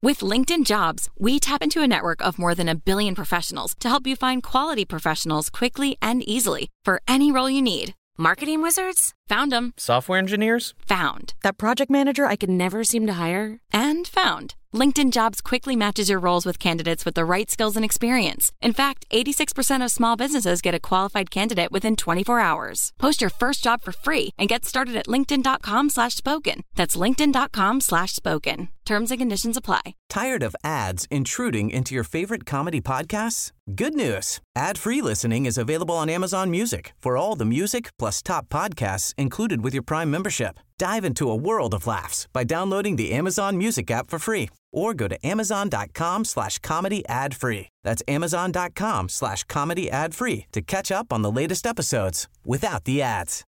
With LinkedIn Jobs, we tap into a network of more than 1 billion professionals to help you find quality professionals quickly and easily for any role you need. Marketing wizards? Found them. Software engineers? Found. That project manager I could never seem to hire? And found. LinkedIn Jobs quickly matches your roles with candidates with the right skills and experience. In fact, 86% of small businesses get a qualified candidate within 24 hours. Post your first job for free and get started at linkedin.com/spoken. That's linkedin.com/spoken. Terms and conditions apply. Tired of ads intruding into your favorite comedy podcasts? Good news. Ad-free listening is available on Amazon Music for all the music plus top podcasts included with your Prime membership. Dive into a world of laughs by downloading the Amazon Music app for free or go to amazon.com/comedy ad-free. That's amazon.com/comedy ad-free to catch up on the latest episodes without the ads.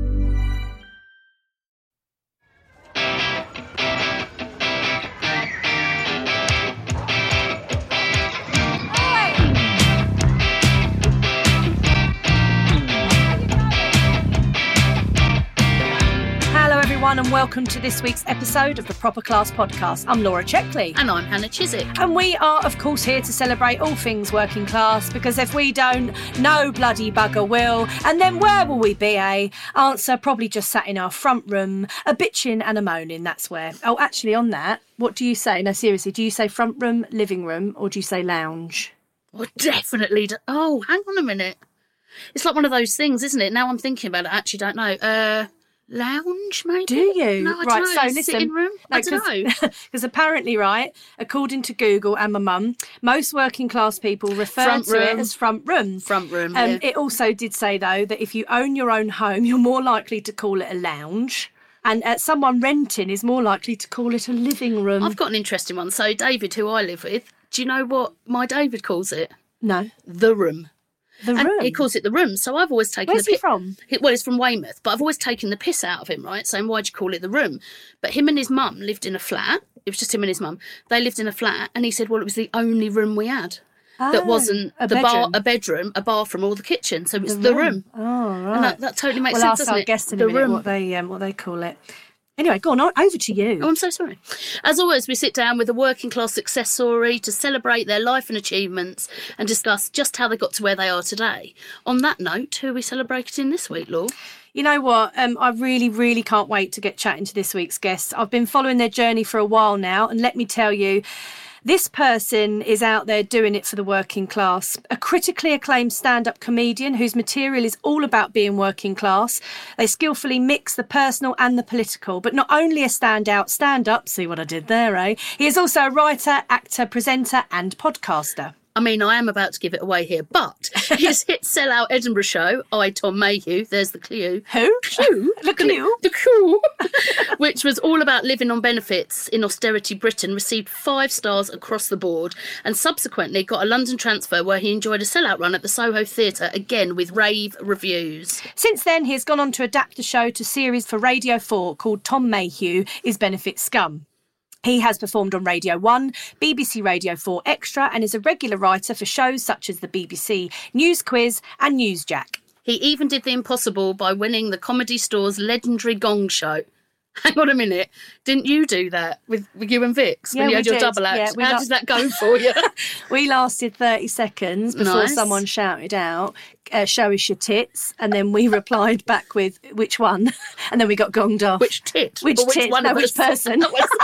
Everyone, and welcome to this week's episode of the Proper Class Podcast. I'm Laura Checkley. And I'm Hannah Chiswick. And we are, of course, here to celebrate all things working class, because if we don't, no bloody bugger will. And then where will we be, eh? Answer, probably just sat in our front room, a bitching and a moaning, that's where. Oh, actually, on that, what do you say? No, seriously, do you say front room, living room, or do you say lounge? Well, definitely. Oh, hang on a minute. It's like one of those things, isn't it? Now I'm thinking about it, I actually don't know. Lounge, maybe? Do you? No, I right, don't know. so listen. Sitting room? I don't know. Because apparently, right, according to Google and my mum, most working class people refer to it as front room. Front room, yeah. It also did say, though, that if you own your own home, you're more likely to call it a lounge. And someone renting is more likely to call it a living room. I've got an interesting one. So David, who I live with, do you know what my David calls it? No. The room. The room? And he calls it the room. So I've always taken Where's he from? Well, he's from Weymouth, but I've always taken the piss out of him, right? Saying, why'd you call it the room? But him and his mum lived in a flat. It was just him and his mum. They lived in a flat, and he said, well, it was the only room we had. That wasn't a bedroom, a bathroom, or the kitchen. So it's the room. Oh, right. And that totally makes sense, sense, doesn't it? Well, I'll guess in a minute what they call it. Anyway, go on, over to you. Oh, I'm so sorry. As always, we sit down with a working class success story to celebrate their life and achievements and discuss just how they got to where they are today. On that note, who are we celebrating this week, Laura? You know what? I really, really can't wait to get chatting to this week's guests. I've been following their journey for a while now, and let me tell you, this person is out there doing it for the working class. A critically acclaimed stand-up comedian whose material is all about being working class. They skillfully mix the personal and the political, but not only a standout stand-up, see what I did there, eh? He is also a writer, actor, presenter and podcaster. I mean, I am about to give it away here, but his hit sellout Edinburgh show, I, Tom Mayhew, there's the clue. Who? Clue. The clue? The clue. Which was all about living on benefits in austerity Britain, received 5 stars across the board, and subsequently got a London transfer where he enjoyed a sellout run at the Soho Theatre, again with rave reviews. Since then, he has gone on to adapt the show to series for Radio 4 called Tom Mayhew is Benefit Scum. He has performed on Radio 1, BBC Radio 4 Extra, and is a regular writer for shows such as the BBC News Quiz and Newsjack. He even did the impossible by winning the Comedy Store's legendary Gong Show. Hang on a minute. Didn't you do that with you and Vix when you had your double act? Yeah, How did that go for you? We lasted 30 seconds before Nice. someone shouted out, show us your tits, and then we replied back with, which one? And then we got gonged off. Which tit? Which Or which tit? one No, of which us? person?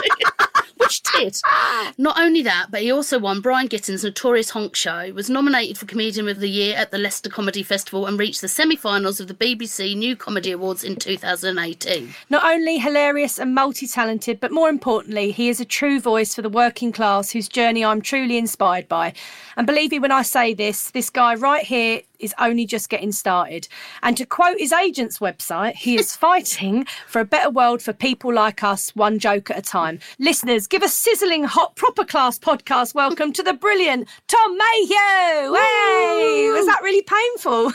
Which tit? Not only that, but he also won Brian Gitten's Notorious Honk Show, was nominated for Comedian of the Year at the Leicester Comedy Festival, and reached the semi-finals of the BBC New Comedy Awards in 2018. Not only hilarious and multi-talented, but more importantly, he is a true voice for the working class whose journey I'm truly inspired by. And believe me when I say this guy right here is only just getting started. And to quote his agent's website, he is fighting for a better world for people like us, one joke at a time. Listeners, give a sizzling hot proper class podcast welcome to the brilliant Tom Mayhew. Hey, was that really painful?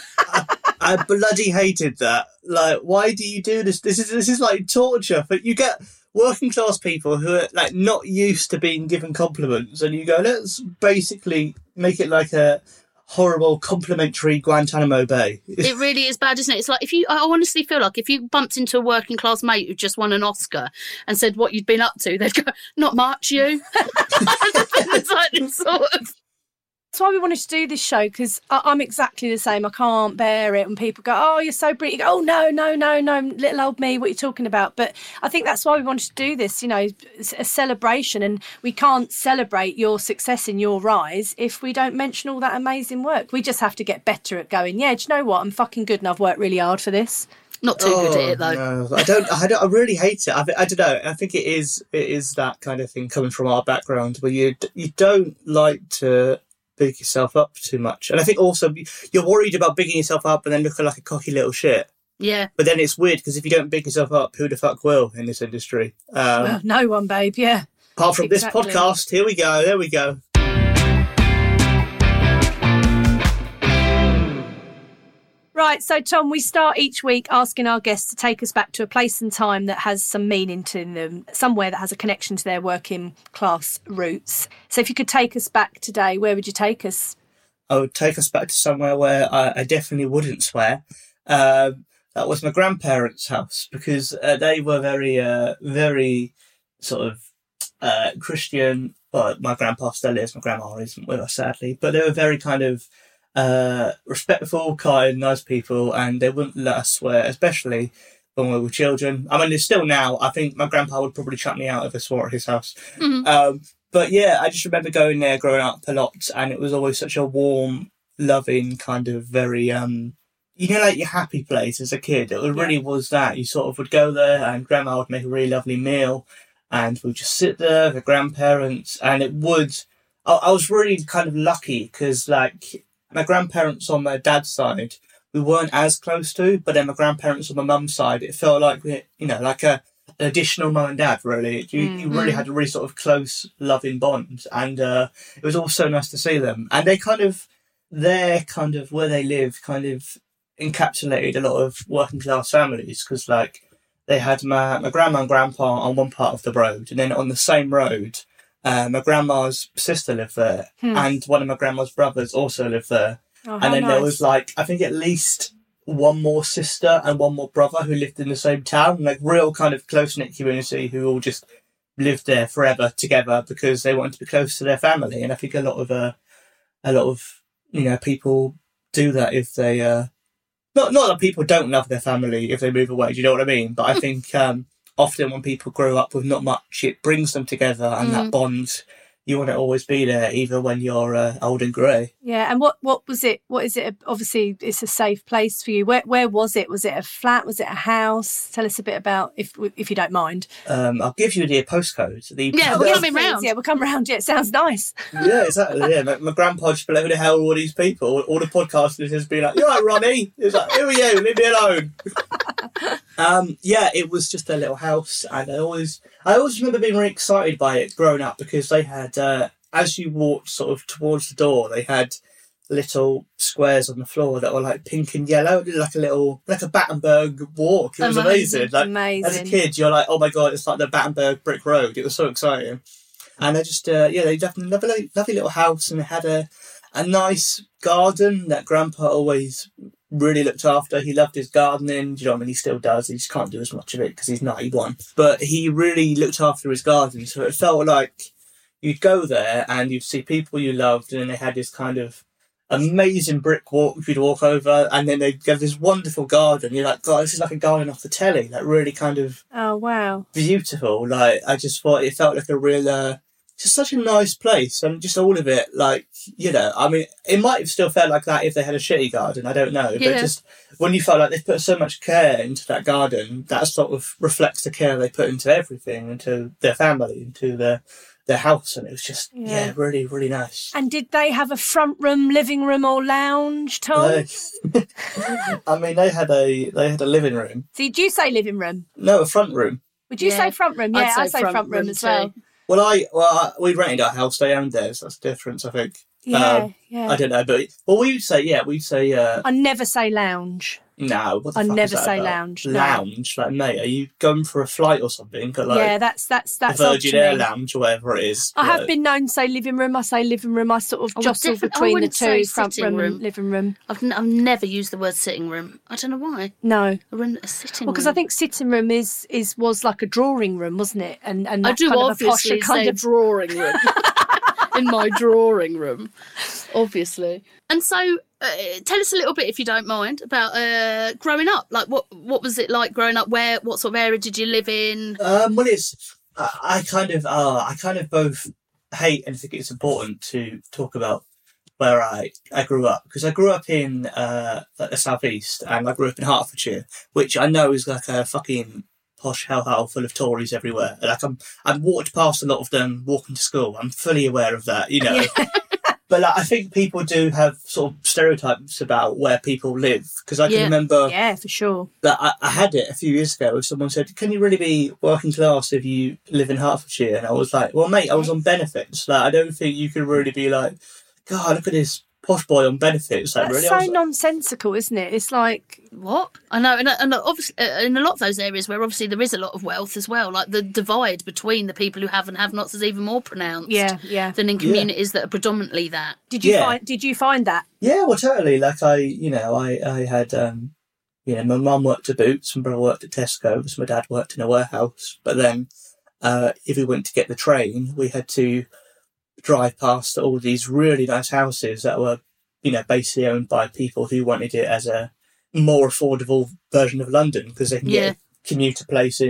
I bloody hated that. Like, why do you do this? This is like torture. But you get working class people who are like not used to being given compliments, and you go, let's basically make it like a horrible complimentary Guantanamo Bay. It really is bad, isn't it? It's like I honestly feel like if you bumped into a working class mate who just won an Oscar and said what you'd been up to, they'd go, "Not much, you." It's like this sort of. That's why we wanted to do this show, because I'm exactly the same. I can't bear it when people go, "Oh, you're so pretty." You go, "Oh, no, little old me, what are you talking about?" But I think that's why we wanted to do this, a celebration. And we can't celebrate your success and your rise if we don't mention all that amazing work. We just have to get better at going, yeah, do you know what? I'm fucking good and I've worked really hard for this. Not too good at it, though. No, I don't. I really hate it. I don't know. I think it is that kind of thing coming from our background where you don't like to big yourself up too much. And I think also you're worried about bigging yourself up and then looking like a cocky little shit. Yeah. But then it's weird because if you don't big yourself up, who the fuck will in this industry? Well, no one, babe, yeah. Apart from this podcast, here we go, there we go. Right, so Tom, we start each week asking our guests to take us back to a place and time that has some meaning to them, somewhere that has a connection to their working class roots. So if you could take us back today, where would you take us? I would take us back to somewhere where I definitely wouldn't swear. That was my grandparents' house, because they were very sort of Christian. Well, my grandpa still is, my grandma isn't with us, sadly, but they were very kind of respectful, kind, nice people, and they wouldn't let us swear, especially when we were children. I mean, still now, I think my grandpa would probably chuck me out if I swore at his house. Mm-hmm. But yeah, I just remember going there growing up a lot, and it was always such a warm, loving, kind of very, like your happy place as a kid. It really was that. You sort of would go there and grandma would make a really lovely meal and we'd just sit there with the grandparents, and it would, I was really kind of lucky because like my grandparents on my dad's side, we weren't as close to, but then my grandparents on my mum's side, it felt like we, like an additional mum and dad, really. You really had a really sort of close, loving bond. And it was all so nice to see them. And they're kind of, where they live, kind of encapsulated a lot of working class families, because like they had my grandma and grandpa on one part of the road, and then on the same road, my grandma's sister lived there, and one of my grandma's brothers also lived there. Oh, and then nice. There was like, I think at least one more sister and one more brother who lived in the same town, like real kind of close-knit community who all just lived there forever together because they wanted to be close to their family. And I think a lot of people do that if they not that people don't love their family if they move away, do you know what I mean? But I think often when people grow up with not much, it brings them together, and that bond, you want to always be there, even when you're old and grey. Yeah, and what was it? What is it? Obviously, it's a safe place for you. Where was it? Was it a flat? Was it a house? Tell us a bit about, if you don't mind. I'll give you the postcode. We're coming round. Yeah, we'll come round. Yeah, it sounds nice. Yeah, exactly. Yeah, my grandpa just be like, who the hell are all these people? All the podcasters just be like, "You're right, Ronnie." It's like, "Who are you? Leave me alone." It was just a little house, and I always remember being really excited by it growing up, because they had, as you walked sort of towards the door, they had little squares on the floor that were like pink and yellow, like a Battenberg walk. It was amazing. Like, amazing. As a kid, you're like, oh my god, it's like the Battenberg brick road. It was so exciting. And they just, they definitely lovely little house, and they had a nice garden that Grandpa always really looked after. He loved his gardening. Do you know what I mean? He still does. He just can't do as much of it because he's 91. But he really looked after his garden. So it felt like you'd go there and you'd see people you loved, and then they had this kind of amazing brick walk you'd walk over, and then they'd have this wonderful garden. You're like, God, this is like a garden off the telly. Like really kind of beautiful. Like I just thought it felt like a real just such a nice place, and just all of it, like, I mean, it might have still felt like that if they had a shitty garden, I don't know, but just when you felt like they put so much care into that garden, that sort of reflects the care they put into everything, into their family, into their house, and it was just, really, really nice. And did they have a front room, living room or lounge, Tom? I mean, they had a living room. So did you say living room? No, a front room. Would you say front room? Yeah, I'd say front room as well. Well, we rented our house. They owned theirs. That's the difference, I think. Yeah. I don't know, but we'd say. I never say lounge. No, what the I fuck never is that say about? lounge. No. Lounge? Like, mate, are you going for a flight or something? Like, Yeah, that's the odd Virgin to Air me. Lounge or whatever it is. I have Like, been known to say living room. I say living room. I sort of I would jostle I between the wouldn't say two, front sitting room and living room. I've never used the word sitting room. I don't know why. No. A sitting room. Well, because I think sitting room was like a drawing room, wasn't it? And I that do kind obviously of a posher kind say of drawing room. In my drawing room, obviously. And so, tell us a little bit, if you don't mind, about growing up. Like, what was it like growing up? What sort of area did you live in? well, it's I kind of both hate and think it's important to talk about where I grew up, because I grew up in like the southeast, and I grew up in Hertfordshire, which I know is like a fucking posh hellhole full of Tories everywhere. Like I've walked past a lot of them walking to school. I'm fully aware of that, you know. Yeah. But like, I think people do have sort of stereotypes about where people live, because I can remember, yeah, for sure, that I had it a few years ago. If someone said, "Can you really be working class if you live in Hertfordshire?" And I was like, "Well, mate, I was on benefits. Like, I don't think you can really be like, God, look at this posh boy on benefits." Like, that's really? so nonsensical, isn't it? It's like, what? I know, and obviously in a lot of those areas where obviously there is a lot of wealth as well, like the divide between the people who have and have-nots is even more pronounced. Yeah. Than in communities that are predominantly that. Did you find that? Yeah, well, totally. Like I had, my mum worked at Boots, my brother worked at Tesco's, my dad worked in a warehouse. But then, if we went to get the train, we had to drive past all these really nice houses that were, basically owned by people who wanted it as a more affordable version of London, because they can get a commuter place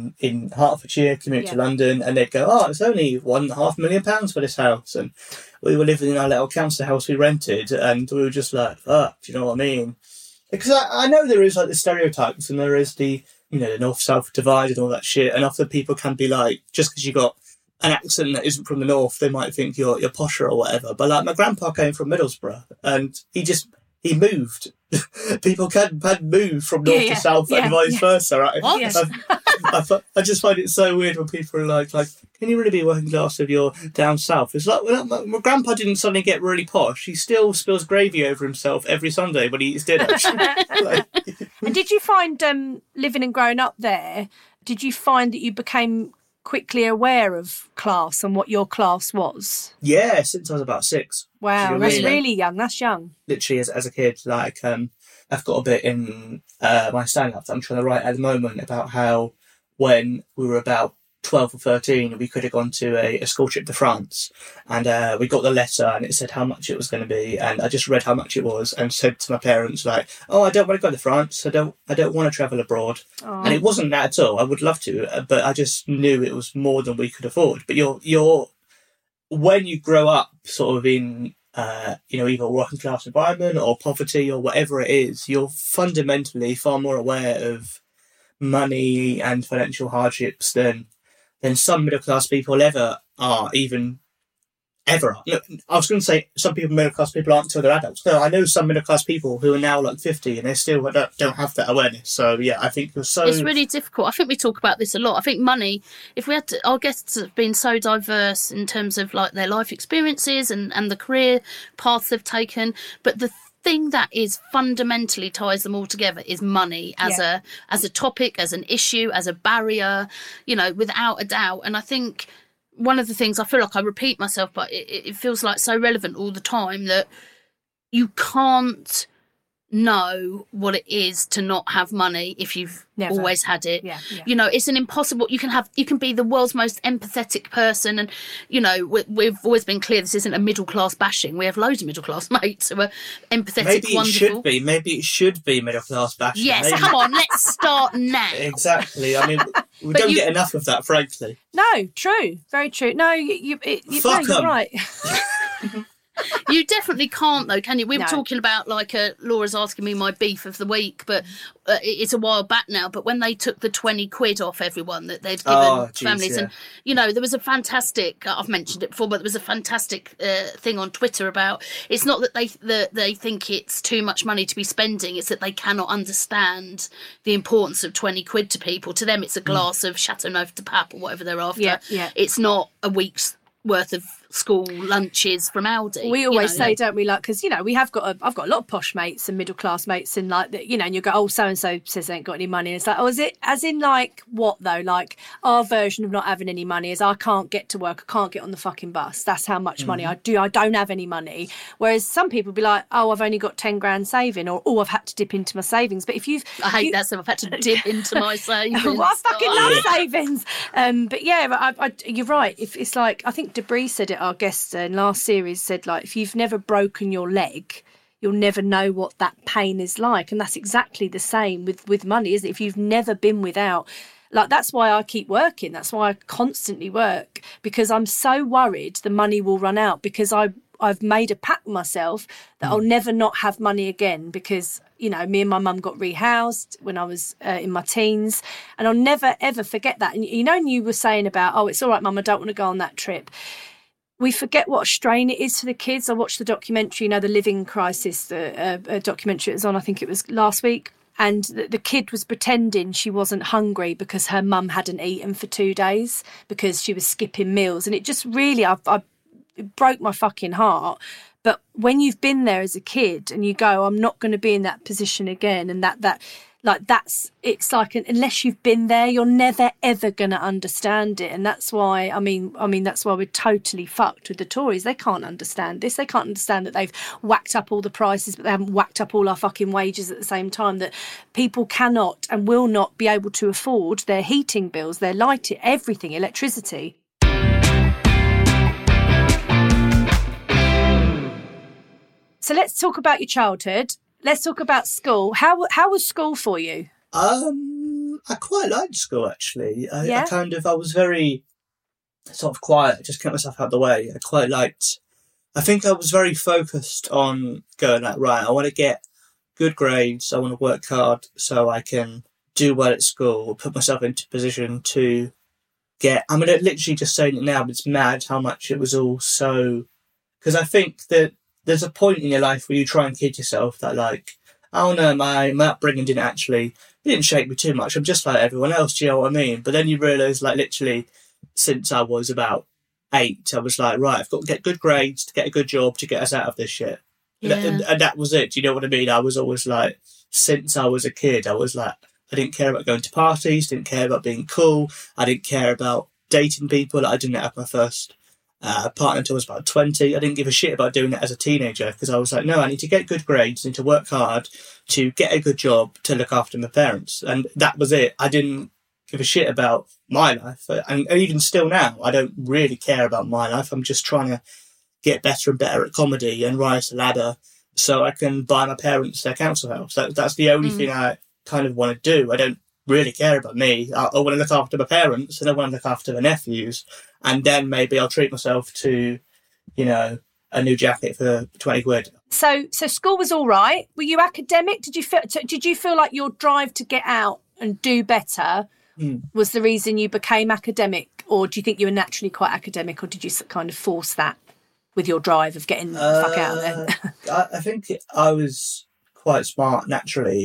in Hertfordshire, commute to London, and they'd go, "Oh, it's only £1.5 million for this house." And we were living in our little council house we rented, and we were just like, "Fuck," do you know what I mean? Because I know there is like the stereotypes, and there is the the north-south divide and all that shit, and often people can be like, just because you got an accent that isn't from the north, they might think you're posher or whatever. But like, my grandpa came from Middlesbrough, and he moved. People can move from north to south and vice versa, right? What? Yes. I just find it so weird when people are like, "Can you really be working class if you're down south?" It's like, well, my grandpa didn't suddenly get really posh. He still spills gravy over himself every Sunday when he eats dinner. And did you find, living and growing up there, did you find that you became quickly aware of class and what your class was? Yeah, since I was about 6. Wow, that's really young. That's young. Literally, as a kid, like, I've got a bit in my stand-up that I'm trying to write at the moment about how when we were about 12 or 13, we could have gone to a school trip to France, and we got the letter and it said how much it was going to be, and I just read how much it was and said to my parents, like, "Oh, I don't want to go to France. I don't want to travel abroad." Oh. And it wasn't that at all. I would love to, but I just knew it was more than we could afford. But you're when you grow up sort of in either a working class environment or poverty or whatever it is, you're fundamentally far more aware of money and financial hardships than some middle class people ever are. Look, I was going to say some middle class people aren't until they're adults. No, I know some middle class people who are now like 50 and they still don't have that awareness. So yeah, I think it's really difficult. I think we talk about this a lot. I think money, if we had to, our guests have been so diverse in terms of like their life experiences and the career paths they've taken, but the thing that is fundamentally ties them all together is money as a topic, as an issue, as a barrier, without a doubt. And I think one of the things, I feel like I repeat myself, but it feels like so relevant all the time, that you can't know what it is to not have money if you've always had it. Yeah. It's an impossible. You can be the world's most empathetic person, and we've always been clear this isn't a middle class bashing. We have loads of middle class mates who are empathetic. Maybe it should be middle class bashing. Yes, come on, let's start now. Exactly. I mean, we don't get enough of that, frankly. No, true, very true. No, you're right. You definitely can't, though, can you? We were talking about, like, Laura's asking me my beef of the week, but it's a while back now. But when they took the 20 quid off everyone that they'd given families, and there was a fantastic. I've mentioned it before, but there was a fantastic thing on Twitter about. It's not that they think it's too much money to be spending; it's that they cannot understand the importance of 20 quid to people. To them, it's a glass of Chateauneuf de Pape or whatever they're after. Yeah. It's not a week's worth of school lunches from Aldi. We always say, don't we, like, because, you know, I've got a lot of posh mates and middle class mates, and like, you know, and you go, oh, so and so says they ain't got any money. And it's like, oh, is it as in like what though? Like our version of not having any money is I can't get to work, I can't get on the fucking bus. That's how much money I do. I don't have any money. Whereas some people be like, oh, I've only got 10 grand saving, or oh, I've had to dip into my savings. But if I hate that, so I've had to dip into my savings. Well, I fucking love savings. But yeah, you're right. If it's like, I think Debris said it, our guest in last series said, like, if you've never broken your leg, you'll never know what that pain is like. And that's exactly the same with money, isn't it? If you've never been without, like, that's why I keep working. That's why I constantly work, because I'm so worried the money will run out, because I've made a pact with myself that I'll never not have money again, because, you know, me and my mum got rehoused when I was in my teens, and I'll never, ever forget that. And, you know, and you were saying about, oh, it's all right, Mum, I don't want to go on that trip. We forget what a strain it is for the kids. I watched the documentary, you know, the Living Crisis, the documentary it was on, I think it was last week. And the kid was pretending she wasn't hungry because her mum hadn't eaten for 2 days because she was skipping meals. And it just really, it broke my fucking heart. But when you've been there as a kid and you go, I'm not going to be in that position again, and it's like, unless you've been there, you're never ever going to understand it. And that's why, I mean that's why we're totally fucked with the Tories. They can't understand this. They can't understand that they've whacked up all the prices, but they haven't whacked up all our fucking wages at the same time. That people cannot and will not be able to afford their heating bills, their lighting, everything, electricity. So let's talk about your childhood. Let's talk about school. How was school for you? I quite liked school, actually. I was very sort of quiet, just kept myself out of the way. I think I was very focused on going like, right, I want to get good grades. I want to work hard so I can do well at school, put myself into a position to get, I'm literally just saying it now, but it's mad how much it was all so, because I think that there's a point in your life where you try and kid yourself that, like, oh no, my upbringing didn't shape me too much. I'm just like everyone else, do you know what I mean? But then you realise, like, literally, since I was about 8, I was like, right, I've got to get good grades to get a good job to get us out of this shit. Yeah. And that was it, do you know what I mean? I was always like, since I was a kid, I was like, I didn't care about going to parties, didn't care about being cool, I didn't care about dating people. I didn't have my first partner until I was about 20. I didn't give a shit about doing that as a teenager, because I was like, no, I need to get good grades, I need to work hard to get a good job to look after my parents. And that was it. I didn't give a shit about my life. And even still now, I don't really care about my life. I'm just trying to get better and better at comedy and rise the ladder so I can buy my parents their council house. That's the only thing I kind of want to do. I don't really care about me. I want to look after my parents and I want to look after my nephews. And then maybe I'll treat myself to, you know, a new jacket for 20 quid. So school was all right. Were you academic? Did you feel like your drive to get out and do better was the reason you became academic? Or do you think you were naturally quite academic, or did you kind of force that with your drive of getting the fuck out of there? I think I was quite smart naturally.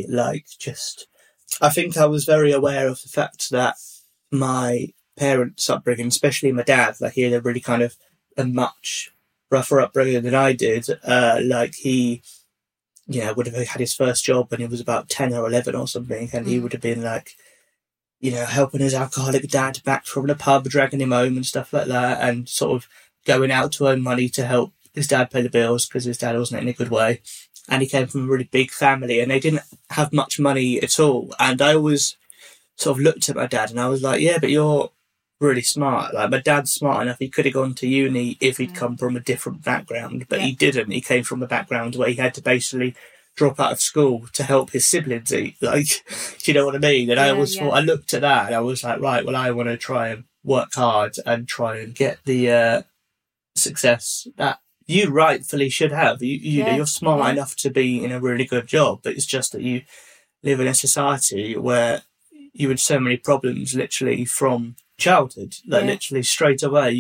I think I was very aware of the fact that my parents' upbringing, especially my dad, like he had a really kind of a much rougher upbringing than I did. He, you know, would have had his first job when he was about 10 or 11 or something, and he would have been like, you know, helping his alcoholic dad back from the pub, dragging him home and stuff like that, and sort of going out to earn money to help his dad pay the bills because his dad wasn't in a good way. And he came from a really big family and they didn't have much money at all. And I always sort of looked at my dad and I was like, yeah, but you're really smart. Like, my dad's smart enough. He could have gone to uni if he'd come from a different background, but he didn't. He came from a background where he had to basically drop out of school to help his siblings eat. Like, do you know what I mean? And I always thought, I looked at that and I was like, right, well, I want to try and work hard and try and get the success that you rightfully should have. You know, you're smart enough to be in a really good job, but it's just that you live in a society where you had so many problems literally from childhood, like literally straight away.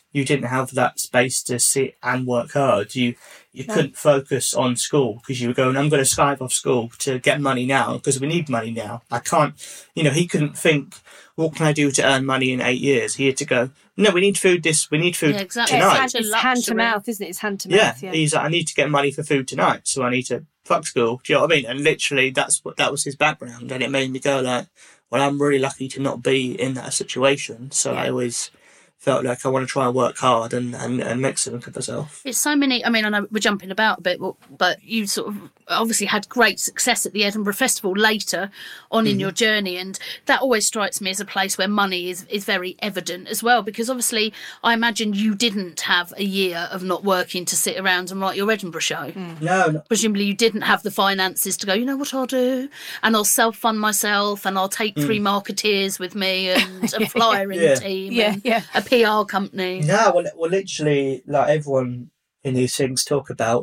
you didn't have that space to sit and work hard. You couldn't focus on school because you were going, I'm going to skive off school to get money now because we need money now. I can't, he couldn't think, what can I do to earn money in 8 years? He had to go, no, we need food exactly. tonight. It's hand to mouth, isn't it? It's hand to mouth. Yeah, he's like, I need to get money for food tonight, so I need to fuck school. Do you know what I mean? And literally, that was his background, and it made me go like, well, I'm really lucky to not be in that situation. So I always felt like I want to try and work hard and make something of myself. It's so many, I know we're jumping about a bit, but you sort of obviously had great success at the Edinburgh Festival later on in your journey, and that always strikes me as a place where money is very evident as well, because obviously I imagine you didn't have a year of not working to sit around and write your Edinburgh show. No. Presumably you didn't have the finances to go, you know what I'll do? And I'll self-fund myself and I'll take 3 marketeers with me and a flyer in the team and a PR company. No, well, literally, like everyone in these things talk about,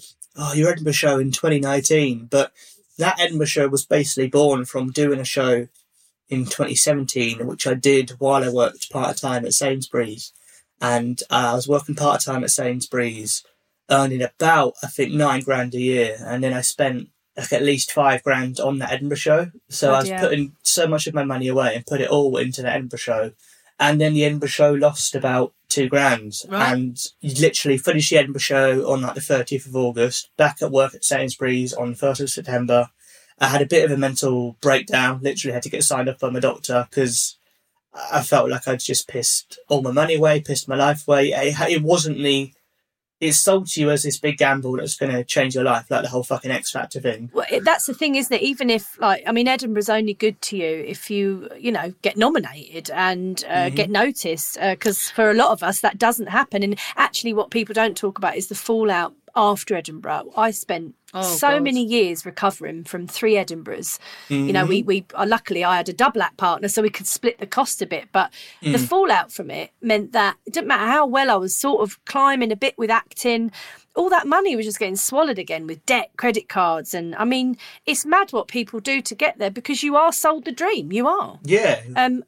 your Edinburgh show in 2019, but that Edinburgh show was basically born from doing a show in 2017, which I did while I worked part-time at Sainsbury's. And I was working part-time at Sainsbury's, earning about, I think, $9,000 a year. And then I spent like at least $5,000 on that Edinburgh show. So I was putting so much of my money away and put it all into the Edinburgh show. And then the Edinburgh show lost about $2,000. Right. And you literally finished the Edinburgh show on like the 30th of August, back at work at Sainsbury's on the 1st of September. I had a bit of a mental breakdown, literally had to get signed off by my doctor because I felt like I'd just pissed all my money away, pissed my life away. It wasn't it's sold to you as this big gamble that's going to change your life, like the whole fucking X Factor thing. Well, that's the thing, isn't it? Even if, Edinburgh's only good to you if you, get nominated and get noticed, because for a lot of us that doesn't happen. And actually what people don't talk about is the fallout after Edinburgh. I spent many years recovering from 3 Edinburghs. We luckily I had a double act partner, so we could split the cost a bit. But the fallout from it meant that it didn't matter how well I was sort of climbing a bit with acting, all that money was just getting swallowed again with debt, credit cards. And it's mad what people do to get there because you are sold the dream. You are. Yeah.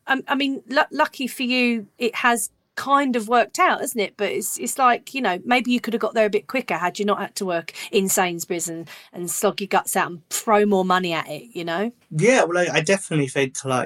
Lucky for you, it has kind of worked out, isn't it? But it's like, maybe you could have got there a bit quicker had you not had to work in Sainsbury's and slog your guts out and throw more money at it, Yeah, well, I definitely think like,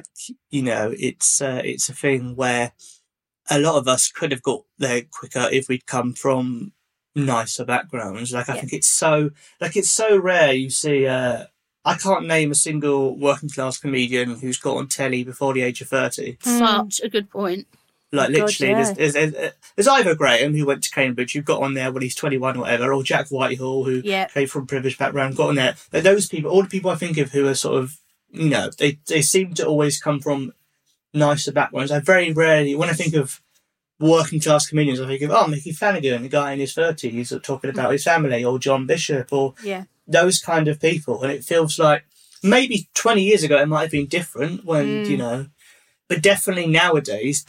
it's a thing where a lot of us could have got there quicker if we'd come from nicer backgrounds. Like, I think it's so rare you see, I can't name a single working class comedian who's got on telly before the age of 30. Such a good point. Like, literally, there's Ivor Graham, who went to Cambridge, who got on there when he's 21 or whatever, or Jack Whitehall, who came from a privileged background, got on there. But those people, all the people I think of who are sort of, they seem to always come from nicer backgrounds. I very rarely, when I think of working class comedians, I think of, Mickey Flanagan, the guy in his 30s, talking about his family, or John Bishop, or those kind of people. And it feels like maybe 20 years ago it might have been different when, but definitely nowadays,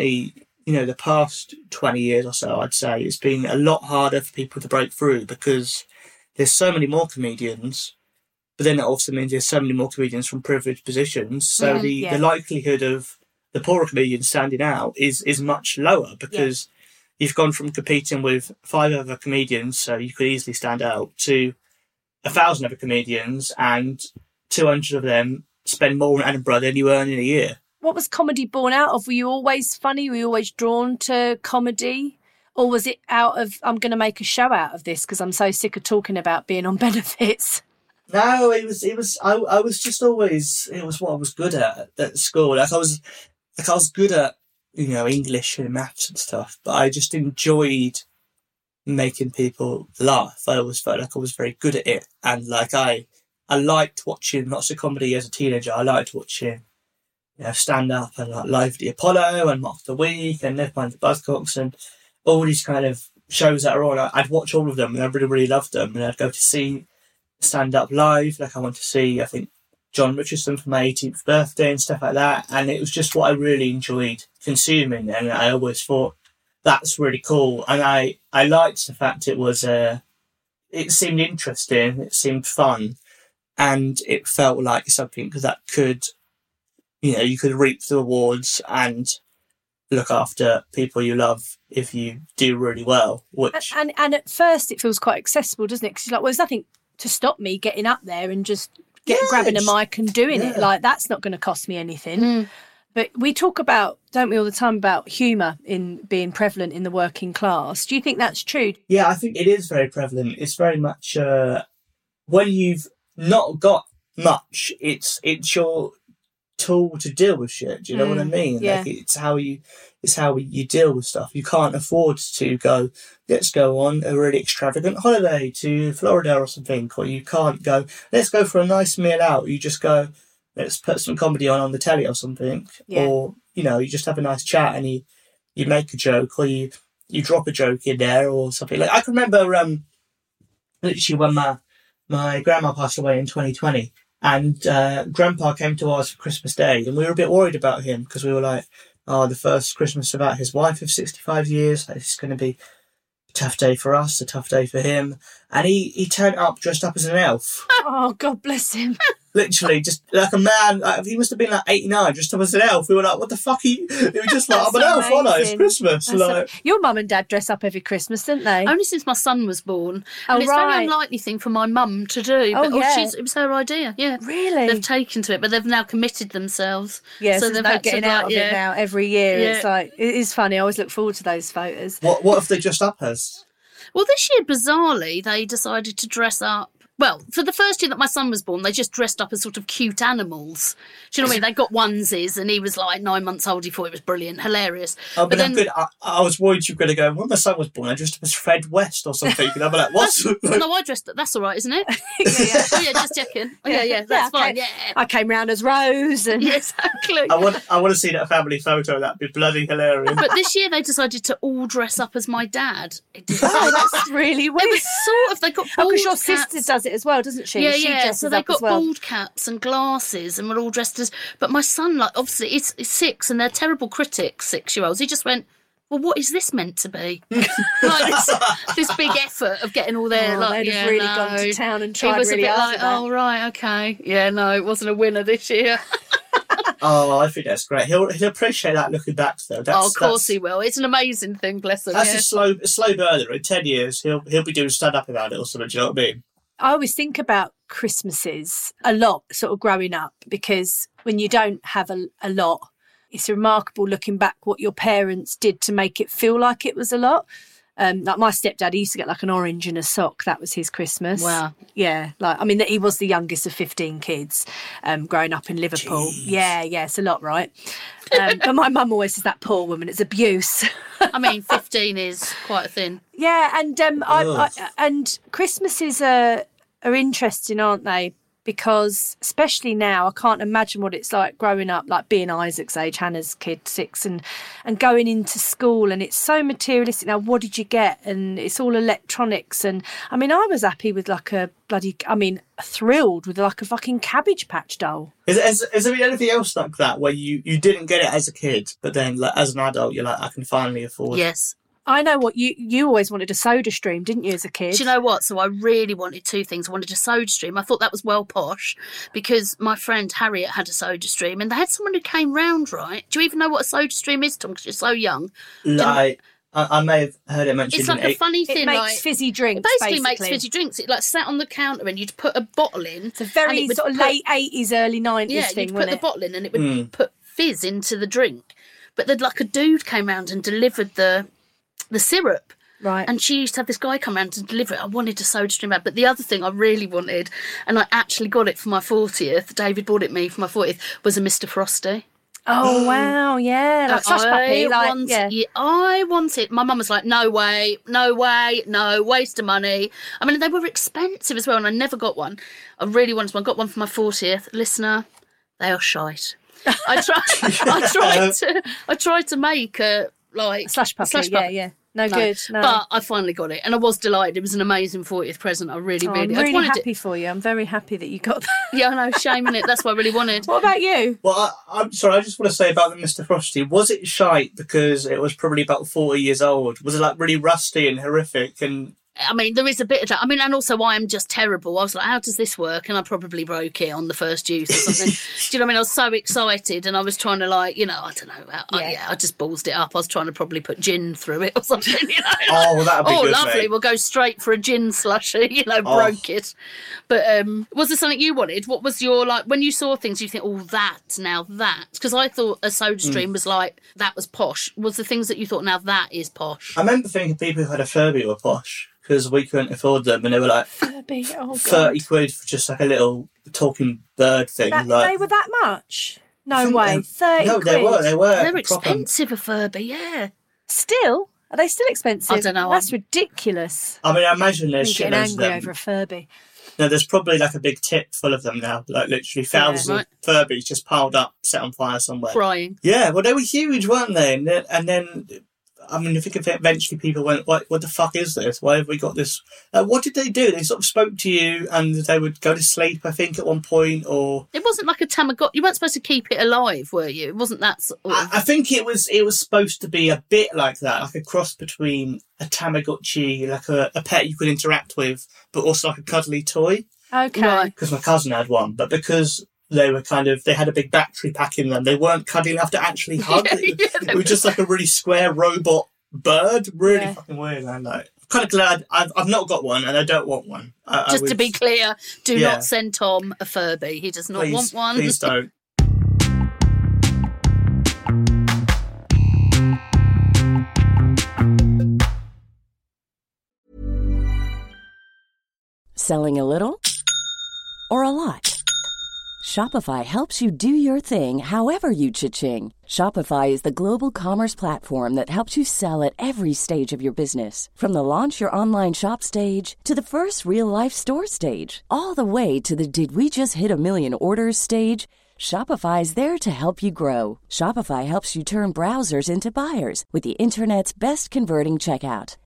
the past 20 years or so, I'd say it's been a lot harder for people to break through because there's so many more comedians, but then that also means there's so many more comedians from privileged positions. So the likelihood of the poorer comedians standing out is much lower because you've gone from competing with 5 other comedians, so you could easily stand out, to 1,000 other comedians, and 200 of them spend more in Edinburgh than you earn in a year. What was comedy born out of? Were you always funny? Were you always drawn to comedy? Or was it out of, I'm going to make a show out of this because I'm so sick of talking about being on benefits? No, I was just always, it was what I was good at school. I was good at, English and maths and stuff, but I just enjoyed making people laugh. I always felt like I was very good at it. And I liked watching lots of comedy as a teenager. I liked watching stand up and like Live at the Apollo and Mock the Week and Never Mind the Buzzcocks and all these kind of shows that are on. I'd watch all of them and I really, really loved them. And I'd go to see stand up live. Like I went to see, I think, John Richardson for my 18th birthday and stuff like that. And it was just what I really enjoyed consuming. And I always thought that's really cool. And I liked the fact it was, it seemed interesting. It seemed fun. And it felt like something that could, you could reap the rewards and look after people you love if you do really well. Which and at first it feels quite accessible, doesn't it? Because you're like, well, there's nothing to stop me getting up there and just grabbing a mic and doing it. Like, that's not going to cost me anything. But we talk about, don't we, all the time about humour in being prevalent in the working class. Do you think that's true? Yeah, I think it is very prevalent. It's very much when you've not got much, it's your tool to deal with shit. Do you know what I mean? Yeah. Like, it's how you deal with stuff. You can't afford to go, let's go on a really extravagant holiday to Florida or something, or you can't go, let's go for a nice meal out. You just go, let's put some comedy on the telly or something. Or, you just have a nice chat and you make a joke, or you drop a joke in there or something. Like, I can remember literally when my grandma passed away in 2020, and Grandpa came to ours for Christmas Day, and we were a bit worried about him because we were like, oh, the first Christmas without his wife of 65 years, it's going to be a tough day for us, a tough day for him. And he turned up dressed up as an elf. Oh, God bless him. Literally, just like a man. Like, he must have been like 89, dressed up as an elf. We were like, what the fuck are you? It was just like, I'm an elf, aren't I? It's Christmas. Your mum and dad dress up every Christmas, didn't they? Only since my son was born. Oh, and it's a right. very unlikely thing for my mum to do. Oh, But yeah. it was her idea, yeah. Really? They've taken to it, but they've now committed themselves. Yes, so there's they've no had to, getting out of it now every year. Yeah. It's like, it is funny. I always look forward to those photos. What if they dressed up as? Well, this year, bizarrely, they decided to dress up. Well, for the first year that my son was born, they just dressed up as sort of cute animals. Do you know what I mean? They got onesies, and he was like 9 months old. He thought it was brilliant, hilarious. Oh, but then good. I was worried you were going to go, when my son was born, I dressed up as Fred West or something. And I'd be like, what? No, I dressed up. That's all right, isn't it? Yeah. Oh, yeah, just checking. Oh, yeah, that's fine. Yeah. I came round as Rose. And Yeah, exactly. I want to see that family photo. That'd be bloody hilarious. But this year they decided to all dress up as my dad. Oh, that's really weird. It was sort of, they got bald because your caps. sister does it as well, doesn't she? Yeah, She yeah. dresses So they up got as well. bald caps and glasses and were all dressed as... But my son, like, obviously, he's 6 and they're terrible critics, 6-year-olds. He just went, well, what is this meant to be? Like this big effort of getting all their... they'd have really gone to town and tried He was really a bit hard like, for that. oh, right, okay. Yeah, no, it wasn't a winner this year. Oh, I think that's great. He'll appreciate that looking back, though. Of course he will. It's an amazing thing, bless him. That's yeah. a slow burner. In 10 years, he'll be doing stand-up about it or something. Do you know what I mean? I always think about Christmases a lot, sort of growing up, because when you don't have a lot, it's remarkable looking back what your parents did to make it feel like it was a lot. Like my stepdad, he used to get like an orange and a sock. That was his Christmas. Wow. Yeah. Like, I mean, he was the youngest of 15 kids growing up in Liverpool. Jeez. Yeah. It's a lot, right? But my mum always says that poor woman, it's abuse. I mean, 15 is quite thin. Yeah. And and Christmases are interesting, aren't they? Because especially now, I can't imagine what it's like growing up, like being Isaac's age, Hannah's kid, 6, and going into school, and it's so materialistic. Now, what did you get? And it's all electronics. And I mean, I was happy with thrilled with like a fucking Cabbage Patch doll. Has there been anything else like that where you didn't get it as a kid, but then like, as an adult, you're like, I can finally afford it? Yes. I know what you always wanted a Soda Stream, didn't you, as a kid? Do you know what? So I really wanted 2 things. I wanted a Soda Stream. I thought that was well posh because my friend Harriet had a Soda Stream and they had someone who came round, right? Do you even know what a Soda Stream is, Tom? Because you're so young. Like, I may have heard it mentioned. It's like a funny thing. It makes like, fizzy drinks, It basically makes fizzy drinks. It like sat on the counter and you'd put a bottle in. It's a very sort of late 80s, early 90s thing, you'd wasn't put the it? bottle in and it would put fizz into the drink. But then like a dude came round and delivered the syrup. Right. And she used to have this guy come round to deliver it. I wanted a Soda Stream out. But the other thing I really wanted, and I actually got it for my 40th, David bought it me for my 40th, was a Mr. Frosty. Oh, wow, yeah. Like Slush Puppy. I wanted. My mum was like, no way, waste of money. I mean, they were expensive as well, and I never got one. I really wanted one. I got one for my 40th. Listener, they are shite. I tried to make a, like... Slush Puppy, yeah. No good. No. But I finally got it, and I was delighted. It was an amazing 40th present. I really, I'm I really wanted happy for you. I'm very happy that you got that. Yeah, I know, shame in it. That's what I really wanted. What about you? Well, I'm sorry, I just want to say about the Mr. Frosty, was it shite because it was probably about 40 years old? Was it like really rusty and horrific and I mean, there is a bit of that. I mean, and also I am just terrible. I was like, how does this work? And I probably broke it on the first use or something. Do you know what I mean? I was so excited and I was trying to I don't know. I just ballsed it up. I was trying to probably put gin through it or something, Oh, that'd be good, lovely. mate. We'll go straight for a gin slushy, broke it. But was there something you wanted? What was your, when you saw things, you think, that. Because I thought a Soda Stream was that was posh. Was the things that you thought, now that is posh? I remember thinking people who had a Furby were posh because we couldn't afford them, and they were like Furby, 30 quid for just a little talking bird thing. They were that much? No way. 30 no, quid. They were. They're expensive, a Furby, yeah. Still? Are they still expensive? I don't know. That's ridiculous. I mean, I imagine there's I'm shitloads getting of angry them. over a Furby. No, there's probably a big tip full of them now, literally thousands of Furbies just piled up, set on fire somewhere. Crying. Yeah, well, they were huge, weren't they? And then, I mean, I think eventually people went, what the fuck is this? Why have we got this? What did they do? They sort of spoke to you and they would go to sleep, I think, at one point, or... It wasn't like a Tamagotchi. You weren't supposed to keep it alive, were you? It wasn't that sort of... I think it was supposed to be a bit like that, like a cross between a Tamagotchi, like a pet you could interact with, but also like a cuddly toy. Okay. Because my cousin had one, but because they were they had a big battery pack in them, they weren't cuddly enough to actually hug. It was just like a really square robot bird. Really fucking weird, man. I'm kind of glad I've not got one and I don't want one. Just to be clear, do not send Tom a Furby. He does not want one. Please don't. Selling a little or a lot? Shopify helps you do your thing however you cha-ching. Shopify is the global commerce platform that helps you sell at every stage of your business. From the launch your online shop stage to the first real-life store stage, all the way to the did we just hit a million orders stage. Shopify is there to help you grow. Shopify helps you turn browsers into buyers with the internet's best converting checkout.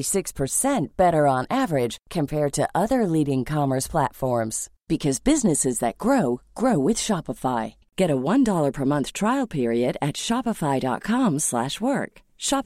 36% better on average compared to other leading commerce platforms. Because businesses that grow, grow with Shopify. Get a $1 per month trial period at shopify.com/work.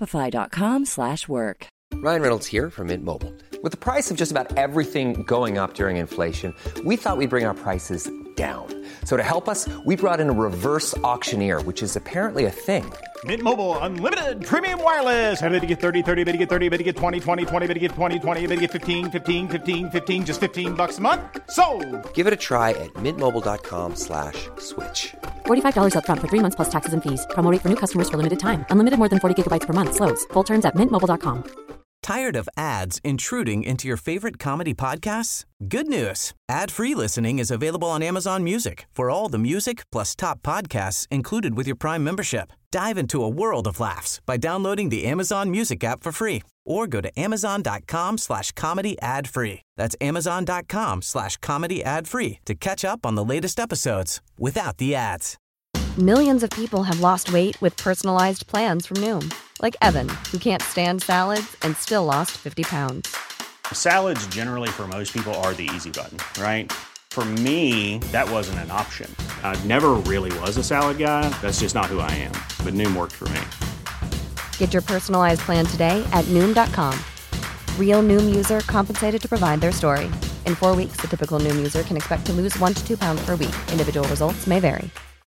Shopify.com/work. Ryan Reynolds here from Mint Mobile. With the price of just about everything going up during inflation, we thought we'd bring our prices down. So to help us, we brought in a reverse auctioneer, which is apparently a thing. Mint Mobile Unlimited Premium Wireless. How to get 30, 30, bit to get 30, bit to get 20, 20, 20, bit to get 20, 20, bit to get 15, 15, 15, 15, just $15 a month? Sold! Give it a try at mintmobile.com/switch. $45 up front for 3 months plus taxes and fees. Promo rate for new customers for limited time. Unlimited more than 40 gigabytes per month. Slows full terms at mintmobile.com. Tired of ads intruding into your favorite comedy podcasts? Good news. Ad-free listening is available on Amazon Music for all the music plus top podcasts included with your Prime membership. Dive into a world of laughs by downloading the Amazon Music app for free or go to amazon.com/comedy ad-free. That's amazon.com/comedy ad-free to catch up on the latest episodes without the ads. Millions of people have lost weight with personalized plans from Noom. Like Evan, who can't stand salads and still lost 50 pounds. Salads generally for most people are the easy button, right? For me, that wasn't an option. I never really was a salad guy. That's just not who I am. But Noom worked for me. Get your personalized plan today at Noom.com. Real Noom user compensated to provide their story. In 4 weeks, the typical Noom user can expect to lose 1 to 2 pounds per week. Individual results may vary.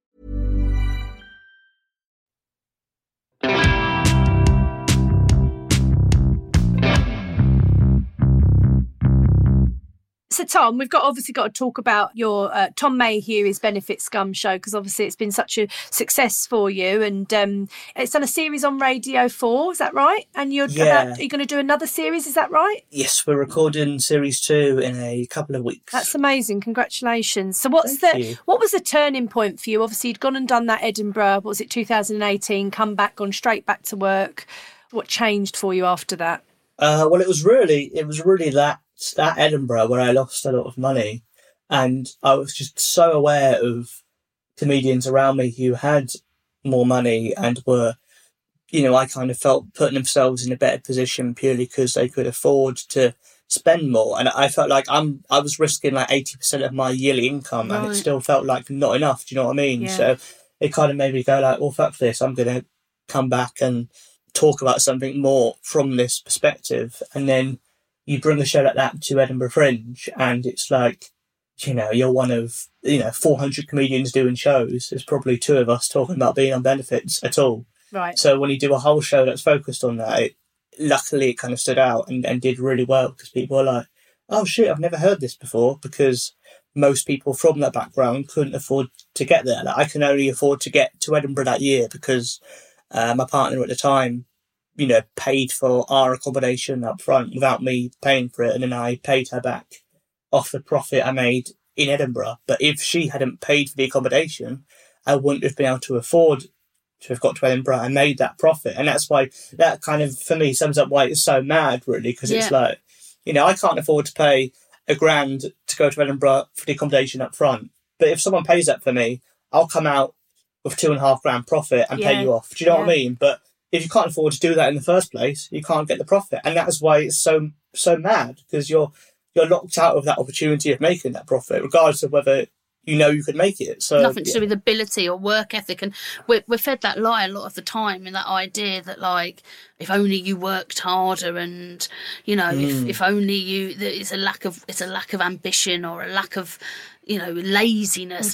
So, Tom, we've obviously got to talk about your Tom Mayhew is Benefit Scum show, because obviously it's been such a success for you, and it's done a series on Radio 4, is that right? And you're going to do another series, is that right? Yes, we're recording series 2 in a couple of weeks. That's amazing. Congratulations. So what was the turning point for you? Obviously, you'd gone and done that Edinburgh, what was it, 2018, gone straight back to work. What changed for you after that? Well, it was really that Edinburgh where I lost a lot of money, and I was just so aware of comedians around me who had more money and were, I kind of felt putting themselves in a better position purely because they could afford to spend more. And I felt like I was risking like 80% of my yearly income, and it still felt like not enough. Do you know what I mean? Yeah. So it kind of made me go like, well, fuck this. I'm going to come back and talk about something more from this perspective. And then, you bring a show like that to Edinburgh Fringe, and it's like, you're one of 400 comedians doing shows. There's probably 2 of us talking about being on benefits at all. Right. So when you do a whole show that's focused on that, luckily it kind of stood out and did really well, because people are like, oh shit, I've never heard this before, because most people from that background couldn't afford to get there. Like, I can only afford to get to Edinburgh that year because my partner at the time, paid for our accommodation up front without me paying for it, and then I paid her back off the profit I made in Edinburgh. But if she hadn't paid for the accommodation, I wouldn't have been able to afford to have got to Edinburgh and made that profit. And that's why that kind of, for me, sums up why it's so mad, really, because it's like, I can't afford to pay £1,000 to go to Edinburgh for the accommodation up front. But if someone pays that for me, I'll come out with £2,500 profit and pay you off. Do you know what I mean? But if you can't afford to do that in the first place, you can't get the profit. And that's why it's so mad, because you're locked out of that opportunity of making that profit, regardless of whether you could make it. So nothing to do with ability or work ethic. And we're fed that lie a lot of the time, and that idea that, like, if only you worked harder, and if only it's a lack of ambition, or a lack of laziness,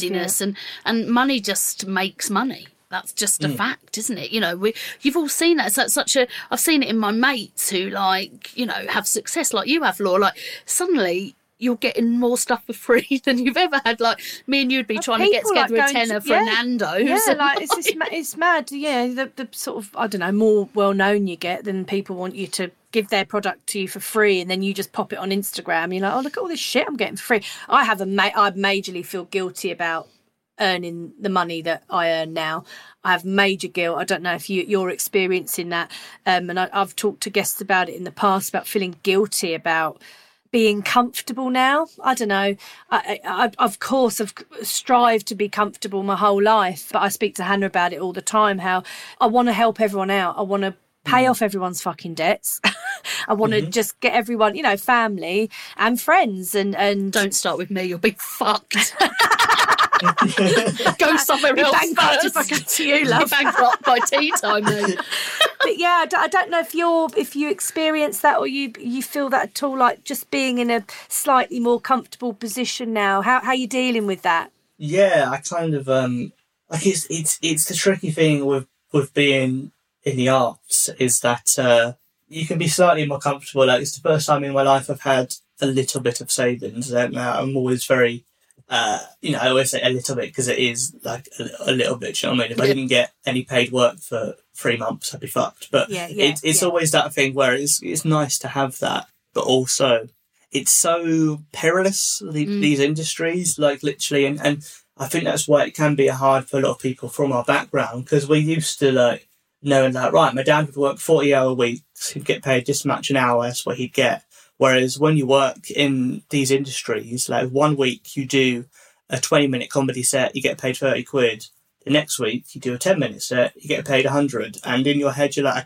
and money just makes money. That's just a fact, isn't it? You've all seen that. I've seen it in my mates who, have success like you have, Laura. Like, suddenly you're getting more stuff for free than you've ever had. Like, me and you'd be trying to get together a tenner for a Nando's. Yeah, it's mad. Yeah, the sort of, I don't know, more well-known you get, then people want you to give their product to you for free, and then you just pop it on Instagram. You're like, oh, look at all this shit I'm getting for free. I majorly feel guilty about earning the money that I earn now. I have major guilt. I don't know if you're experiencing that. And I've talked to guests about it in the past, about feeling guilty about being comfortable now. I don't know. I of course have strived to be comfortable my whole life, but I speak to Hannah about it all the time, how I want to help everyone out. I want to pay off everyone's fucking debts. I want to just get everyone, family and friends, and don't start with me, you'll be fucked. Go somewhere else first. If I go to you, love. Bankrupt by tea time, then. But yeah, I don't know if you experience that, or you feel that at all, like just being in a slightly more comfortable position now. How are you dealing with that? Yeah, I kind of like it's the tricky thing with being in the arts, is that you can be slightly more comfortable. Like, it's the first time in my life I've had a little bit of savings, and I'm always very I always say a little bit, because it is like a little bit. You know what I mean? If I didn't get any paid work for 3 months, I'd be fucked. But it's always that thing where it's nice to have that, but also it's so perilous, these industries, like, literally. And I think that's why it can be hard for a lot of people from our background, because we're used to, like, knowing that, right, my dad would work 40-hour weeks, he'd get paid this much an hour, that's what he'd get. Whereas when you work in these industries, like, 1 week you do a 20-minute comedy set, you get paid 30 quid. The next week you do a 10-minute set, you get paid 100. And in your head, you're like,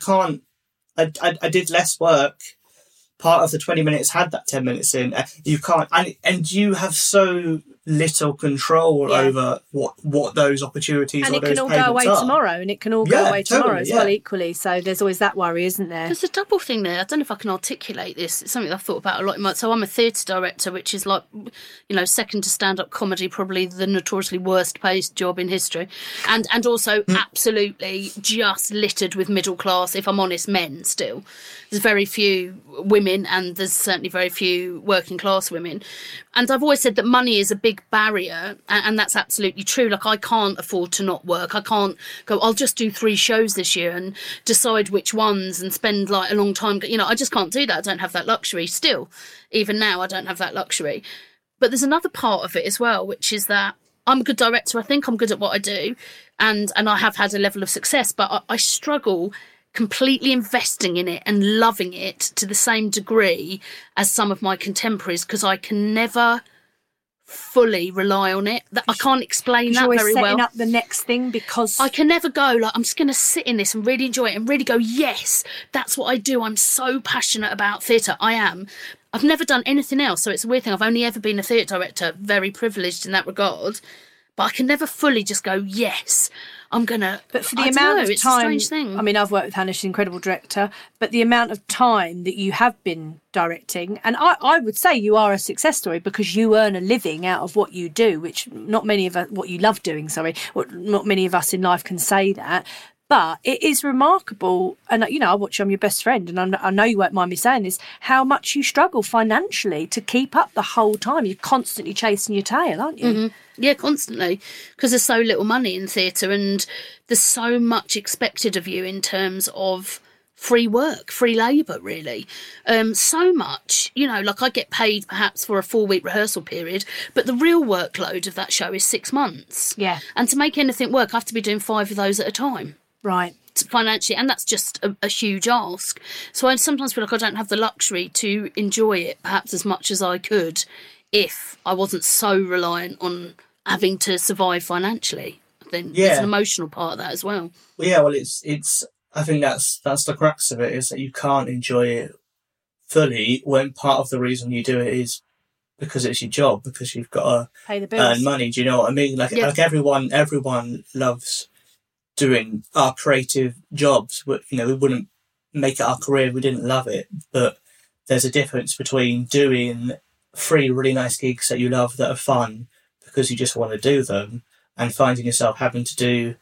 I did less work. Part of the 20 minutes had that 10 minutes in. You can't, and you have so little control over what those opportunities and or those payments are. And it can all go away tomorrow, and it can all go away tomorrow as well, equally. So there's always that worry, isn't there? There's a double thing there. I don't know if I can articulate this. It's something I've thought about a lot. So I'm a theatre director, which is like, second to stand-up comedy, probably the notoriously worst paid job in history. And also absolutely just littered with middle class, if I'm honest, men still. There's very few women, and there's certainly very few working class women. And I've always said that money is a big barrier, and that's absolutely true. Like, I can't afford to not work. I can't go, I'll just do 3 shows this year and decide which ones and spend, like, a long time. I just can't do that. I don't have that luxury still. Even now, I don't have that luxury. But there's another part of it as well, which is that I'm a good director. I think I'm good at what I do, and I have had a level of success, but I struggle completely investing in it and loving it to the same degree as some of my contemporaries, because I can never fully rely on it. I can't explain that very well. You're setting up the next thing, because I can never go, like, I'm just going to sit in this and really enjoy it and really go, yes, that's what I do. I'm so passionate about theatre. I am. I've never done anything else, so it's a weird thing. I've only ever been a theatre director, very privileged in that regard. but I can never fully just go, yes, I'm going to. But for the amount of it's time, a strange thing. I mean, I've worked with Hannah, she's an incredible director, but the amount of time that you have been directing, and I would say you are a success story because you earn a living out of what you do, which not many of us, what you love doing, not many of us in life can say that. But it is remarkable, and I watch I'm Your Best Friend, and I know you won't mind me saying this, how much you struggle financially to keep up the whole time. You're constantly chasing your tail, aren't you? Mm-hmm. Yeah, constantly, because there's so little money in theatre and there's so much expected of you in terms of free work, free labour, really. So much, like I get paid perhaps for a 4-week rehearsal period, but the real workload of that show is 6 months. Yeah. And to make anything work, I have to be doing 5 of those at a time. Right. Financially, and that's just a huge ask. So I sometimes feel like I don't have the luxury to enjoy it perhaps as much as I could if I wasn't so reliant on having to survive financially. Then there's an emotional part of that as well. Yeah, well, it's. I think that's the crux of it, is that you can't enjoy it fully when part of the reason you do it is because it's your job, because you've got to pay the bills, earn money. Do you know what I mean? Like everyone loves doing our creative jobs. We wouldn't make it our career if we didn't love it. But there's a difference between doing 3 really nice gigs that you love that are fun because you just want to do them, and finding yourself having to do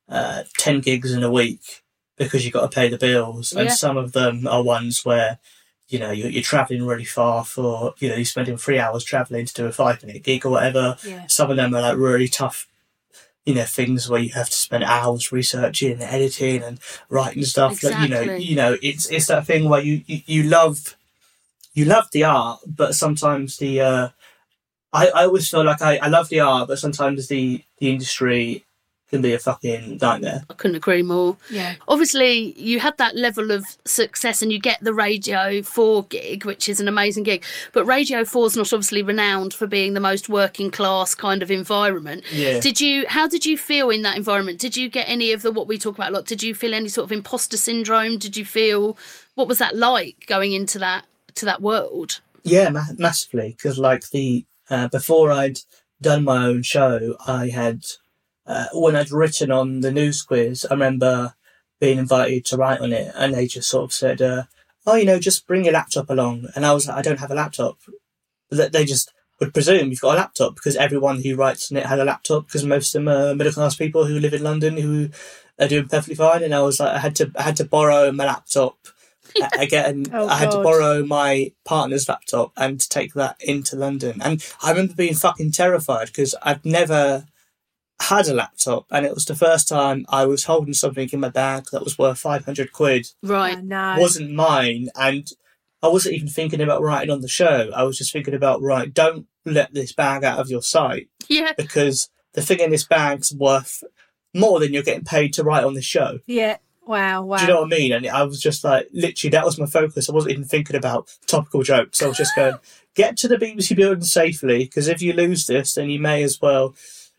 10 gigs in a week because you've got to pay the bills. And some of them are ones where you're travelling really far for, you're spending 3 hours travelling to do a 5-minute gig or whatever. Yeah. Some of them are like really tough, things where you have to spend hours researching and editing and writing stuff. Exactly. That, it's that thing where you love the art, but sometimes I always feel like I love the art, but sometimes the industry can be a fucking nightmare. I couldn't agree more. Yeah. Obviously, you had that level of success and you get the Radio 4 gig, which is an amazing gig. But Radio 4 is not obviously renowned for being the most working class kind of environment. Yeah. How did you feel in that environment? Did you get any of what we talk about a lot? Did you feel any sort of imposter syndrome? Did you feel, what was that like going into that world? Yeah, massively. Because before I'd done my own show, I had... when I'd written on the news quiz, I remember being invited to write on it, and they just sort of said, just bring your laptop along. And I was like, I don't have a laptop. But they just would presume you've got a laptop because everyone who writes on it had a laptop, because most of them are middle-class people who live in London who are doing perfectly fine. And I was like, I had to borrow my laptop again. I had to borrow my partner's laptop and to take that into London. And I remember being fucking terrified because I'd never had a laptop, and it was the first time I was holding something in my bag that was worth 500 quid. Right. No. Wasn't mine, and I wasn't even thinking about writing on the show. I was just thinking about, don't let this bag out of your sight. Yeah. Because the thing in this bag's worth more than you're getting paid to write on the show. Yeah. Wow. Do you know what I mean? And I was just like, literally, that was my focus. I wasn't even thinking about topical jokes. I was just going, get to the BBC building safely, because if you lose this, then you may as well...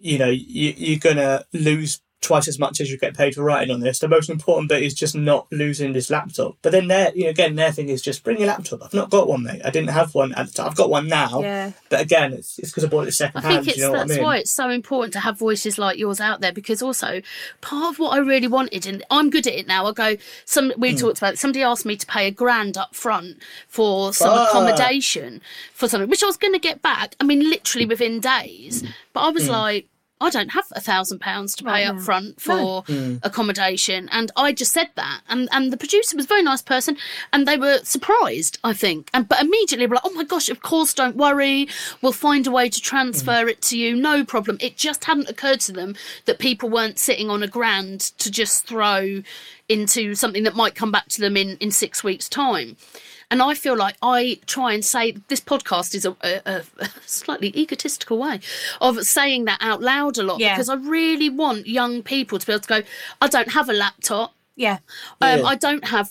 you're going to lose twice as much as you get paid for writing on this. The most important bit is just not losing this laptop. But then their thing is just bring your laptop. I've not got one, mate. I didn't have one at the time. I've got one now. Yeah. But again, it's because I bought it second hand. That's why it's so important to have voices like yours out there, because also part of what I really wanted, and I'm good at it now, we talked about it, somebody asked me to pay $1,000 up front for some accommodation for something, which I was going to get back, literally within days. But I was like, I don't have £1,000 to pay up front for accommodation. And I just said that. And the producer was a very nice person, and they were surprised, I think. But immediately were like, oh my gosh, of course, don't worry. We'll find a way to transfer it to you. No problem. It just hadn't occurred to them that people weren't sitting on $1,000 to just throw into something that might come back to them in 6 weeks' time. And I feel like I try and say, this podcast is a slightly egotistical way of saying that out loud a lot, because I really want young people to be able to go, I don't have a laptop. Yeah. I don't have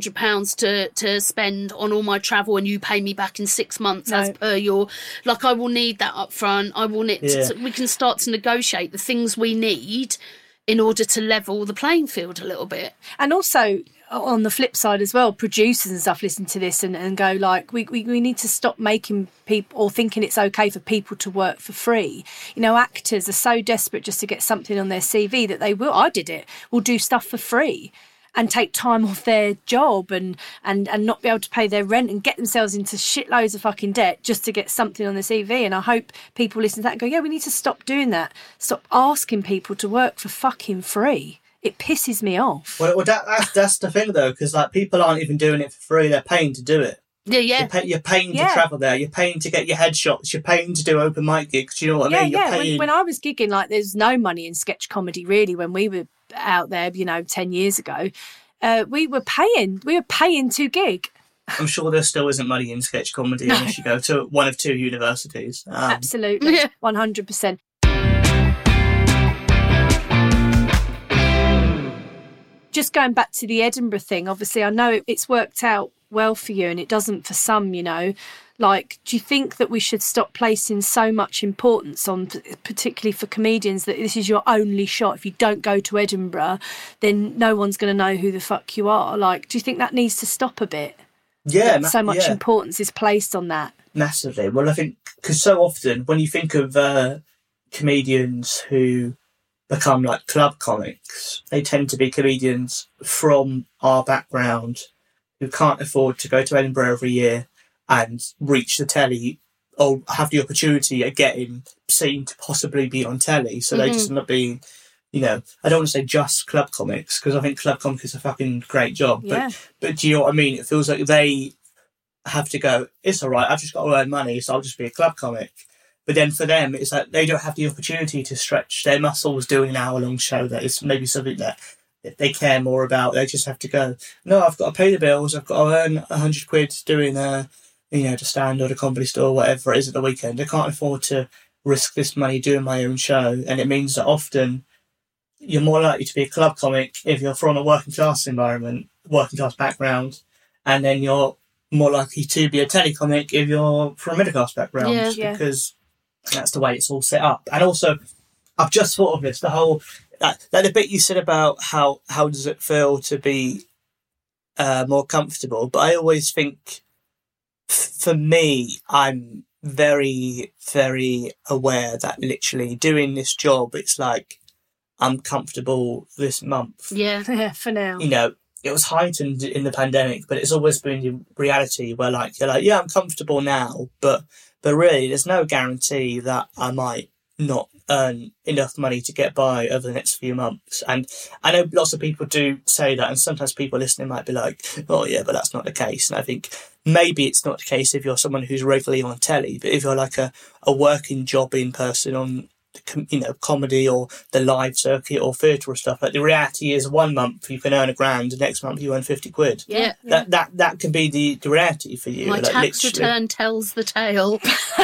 £500 to spend on all my travel, and you pay me back in 6 months as per your... I will need that up front. I will need... So we can start to negotiate the things we need in order to level the playing field a little bit. And also, on the flip side as well, producers and stuff listen to this and go like, we need to stop making people or thinking it's okay for people to work for free. You know, actors are so desperate just to get something on their CV that will do stuff for free and take time off their job and not be able to pay their rent and get themselves into shitloads of fucking debt just to get something on the CV. And I hope people listen to that and go, yeah, we need to stop doing that. Stop asking people to work for fucking free. It pisses me off. Well, that's the thing, though, because like people aren't even doing it for free. They're paying to do it. Yeah. You're paying to travel there. You're paying to get your headshots. You're paying to do open mic gigs. Do you know what I mean? You're paying... when I was gigging, like, there's no money in sketch comedy, really, when we were out there, 10 years ago. We were paying to gig. I'm sure there still isn't money in sketch comedy unless you go to one of two universities. Absolutely. 100%. Just going back to the Edinburgh thing, obviously I know it's worked out well for you and it doesn't for some, Like, do you think that we should stop placing so much importance on, particularly for comedians, that this is your only shot? If you don't go to Edinburgh, then no one's going to know who the fuck you are. Like, do you think that needs to stop a bit? Yeah. So much importance is placed on that. Massively. Well, I think, because so often when you think of comedians who become like club comics, they tend to be comedians from our background who can't afford to go to Edinburgh every year and reach the telly or have the opportunity of getting seen to possibly be on telly. So they just end up being, I don't want to say just club comics, because I think club comics is a fucking great job. Yeah. But do you know what I mean? It feels like they have to go, it's all right, I've just got to earn money, so I'll just be a club comic. But then for them, it's like they don't have the opportunity to stretch their muscles doing an hour-long show that is maybe something that they care more about. They just have to go, no, I've got to pay the bills, I've got to earn 100 quid doing to stand or the Comedy Store, whatever it is at the weekend. I can't afford to risk this money doing my own show. And it means that often you're more likely to be a club comic if you're from a working class environment, working class background, and then you're more likely to be a telecomic if you're from a middle class background, because that's the way it's all set up. And also, I've just thought of this, the whole, like the bit you said about how does it feel to be more comfortable. But I always think, for me, I'm very, very aware that literally doing this job, it's like I'm comfortable this month. Yeah, for now. It was heightened in the pandemic, but it's always been the reality where you're like, yeah, I'm comfortable now, but really there's no guarantee that I might not earn enough money to get by over the next few months. And I know lots of people do say that, and sometimes people listening might be like, oh yeah, but that's not the case. And I think maybe it's not the case if you're someone who's regularly on telly, but if you're like a working jobbing person on comedy or the live circuit or theatre or stuff, like the reality is 1 month you can earn £1,000, the next month you earn 50 quid. Yeah. That can be the reality for you. My tax return tells the tale.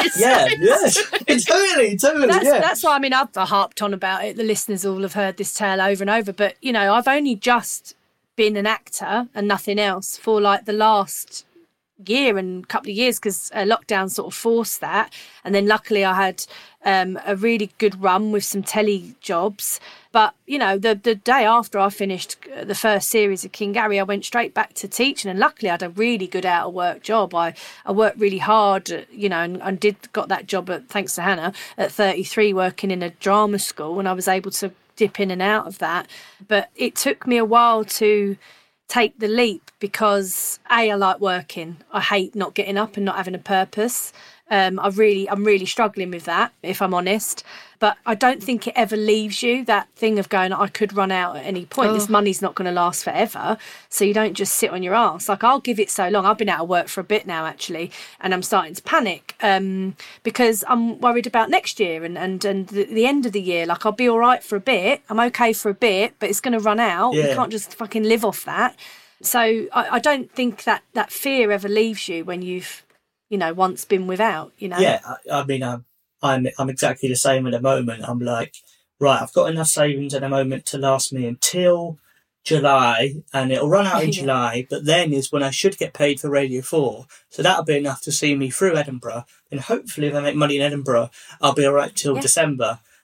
Totally. That's why, I've harped on about it. The listeners all have heard this tale over and over, but I've only just been an actor and nothing else for like the last year and couple of years, because lockdown sort of forced that. And then luckily I had a really good run with some telly jobs. But the day after I finished the first series of King Gary, I went straight back to teaching, and luckily I had a really good out of work job. I worked really hard, and got that job thanks to Hannah at 33, working in a drama school, and I was able to dip in and out of that. But it took me a while to take the leap, because I like working. I hate not getting up and not having a purpose. I'm really struggling with that, if I'm honest. But I don't think it ever leaves you, that thing of going, I could run out at any point. This money's not going to last forever. So you don't just sit on your arse. Like, I'll give it so long. I've been out of work for a bit now, actually, and I'm starting to panic because I'm worried about next year and the end of the year. Like, I'll be all right for a bit. I'm okay for a bit, but it's going to run out. You can't just fucking live off that. So I don't think that fear ever leaves you when you've, once been without, Yeah, I'm exactly the same at the moment. I'm like, right, I've got enough savings at the moment to last me until July, and it'll run out in July, but then is when I should get paid for Radio 4. So that'll be enough to see me through Edinburgh. And hopefully if I make money in Edinburgh, I'll be all right till December.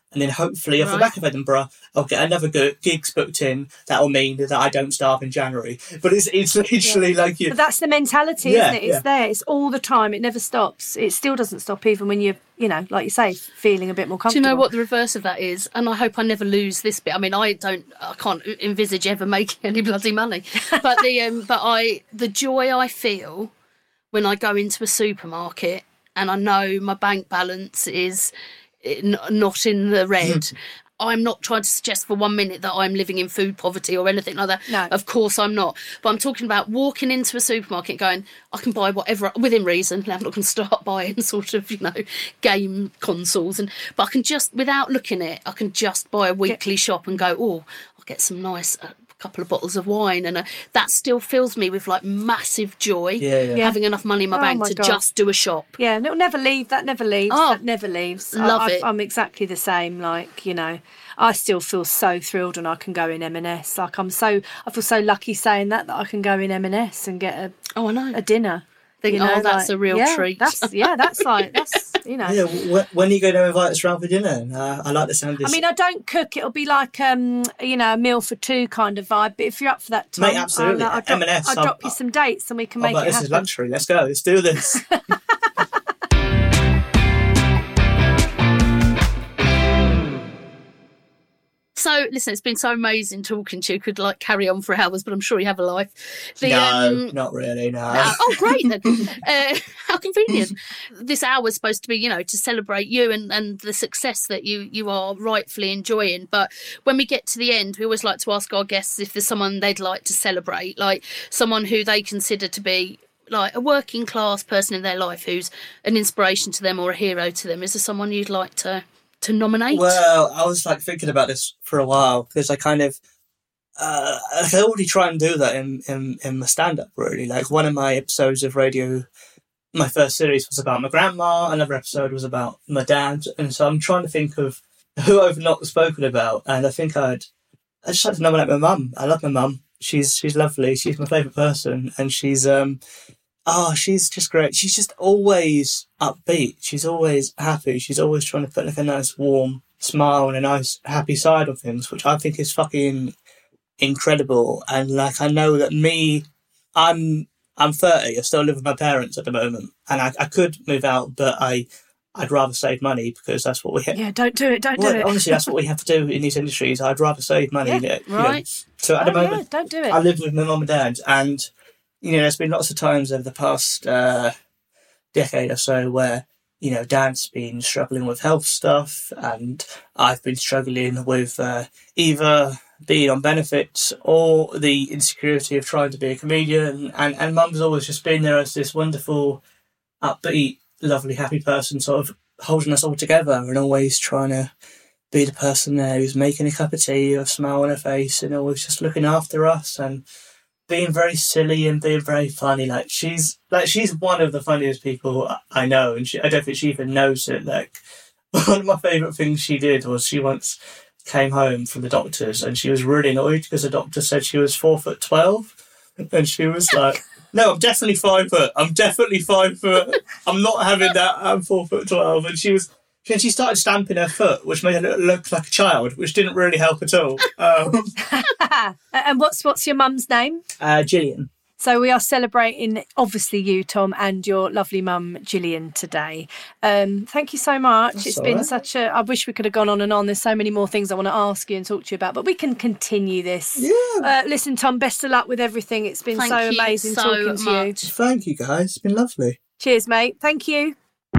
And then hopefully off the back of Edinburgh, I'll get another gigs booked in. That'll mean that I don't starve in January. But it's literally like you. But that's the mentality, isn't it? It's there. It's all the time. It never stops. It still doesn't stop even when you're, like you say, feeling a bit more comfortable. Do you know what the reverse of that is? And I hope I never lose this bit. I mean, I can't envisage ever making any bloody money. But the joy I feel when I go into a supermarket and I know my bank balance is not in the red. I'm not trying to suggest for 1 minute that I'm living in food poverty or anything like that. No. Of course I'm not. But I'm talking about walking into a supermarket going, I can buy whatever, within reason. I'm not going to start buying sort of, game consoles. But I can just, without looking at it, I can just buy a weekly shop and go, I'll get some nice... couple of bottles of wine, and that still fills me with like massive joy. Having enough money in my bank to just do a shop. Yeah, and it'll never leave. That never leaves. That never leaves. Love it. I'm exactly the same. Like, I still feel so thrilled when I can go in M&S. Like I feel so lucky saying that I can go in M&S and get a dinner. That's a real treat. That's Yeah, when are you going to invite us round for dinner? I like the sound of this. I mean, I don't cook. It'll be like, a meal for two kind of vibe. But if you're up for that, Tom, mate, absolutely. I'll drop you some dates and we can make it happen. This is luxury. Let's go. Let's do this. So, listen, it's been so amazing talking to you. Could carry on for hours, but I'm sure you have a life. No, not really, no. Oh, great then. How convenient. This hour's supposed to be, to celebrate you and the success that you are rightfully enjoying. But when we get to the end, we always like to ask our guests if there's someone they'd like to celebrate, like someone who they consider to be like a working class person in their life who's an inspiration to them or a hero to them. Is there someone you'd like to nominate? Well, I was thinking about this for a while because I kind of I already try and do that in my stand-up, really. Like one of my episodes of radio, my first series was about my grandma, another episode was about my dad, and so I'm trying to think of who I've not spoken about, and I think I just like to nominate my mum. I love my mum. She's lovely. She's my favourite person, and she's just great. She's just always upbeat. She's always happy. She's always trying to put a nice warm smile and a nice happy side on things, which I think is fucking incredible. And I know that I'm 30. I still live with my parents at the moment, and I could move out, but I'd rather save money because that's what we have. Yeah, don't do it. Don't do it. Honestly, that's what we have to do in these industries. I'd rather save money. Yeah, right. So at the moment, don't do it. I live with my mum and dad, and there's been lots of times over the past decade or so where Dad's been struggling with health stuff, and I've been struggling with either being on benefits or the insecurity of trying to be a comedian. And Mum's always just been there as this wonderful, upbeat, lovely, happy person, sort of holding us all together and always trying to be the person there who's making a cup of tea, a smile on her face, and always just looking after us and being very silly and being very funny. She's one of the funniest people I know, and I don't think she even knows it. One of my favourite things she did was she once came home from the doctors and she was really annoyed because the doctor said she was 4'12", and she was like, "No, I'm definitely 5 foot. I'm definitely 5 foot. I'm not having that. I'm 4'12". And she started stamping her foot, which made her look like a child, which didn't really help at all. And what's your mum's name? Gillian. So we are celebrating, obviously, you, Tom, and your lovely mum, Gillian, today. Thank you so much. It's been such a... I wish we could have gone on and on. There's so many more things I want to ask you and talk to you about, but we can continue this. Yeah. Listen, Tom, best of luck with everything. It's been so amazing talking to you. Thank you, guys. It's been lovely. Cheers, mate. Thank you.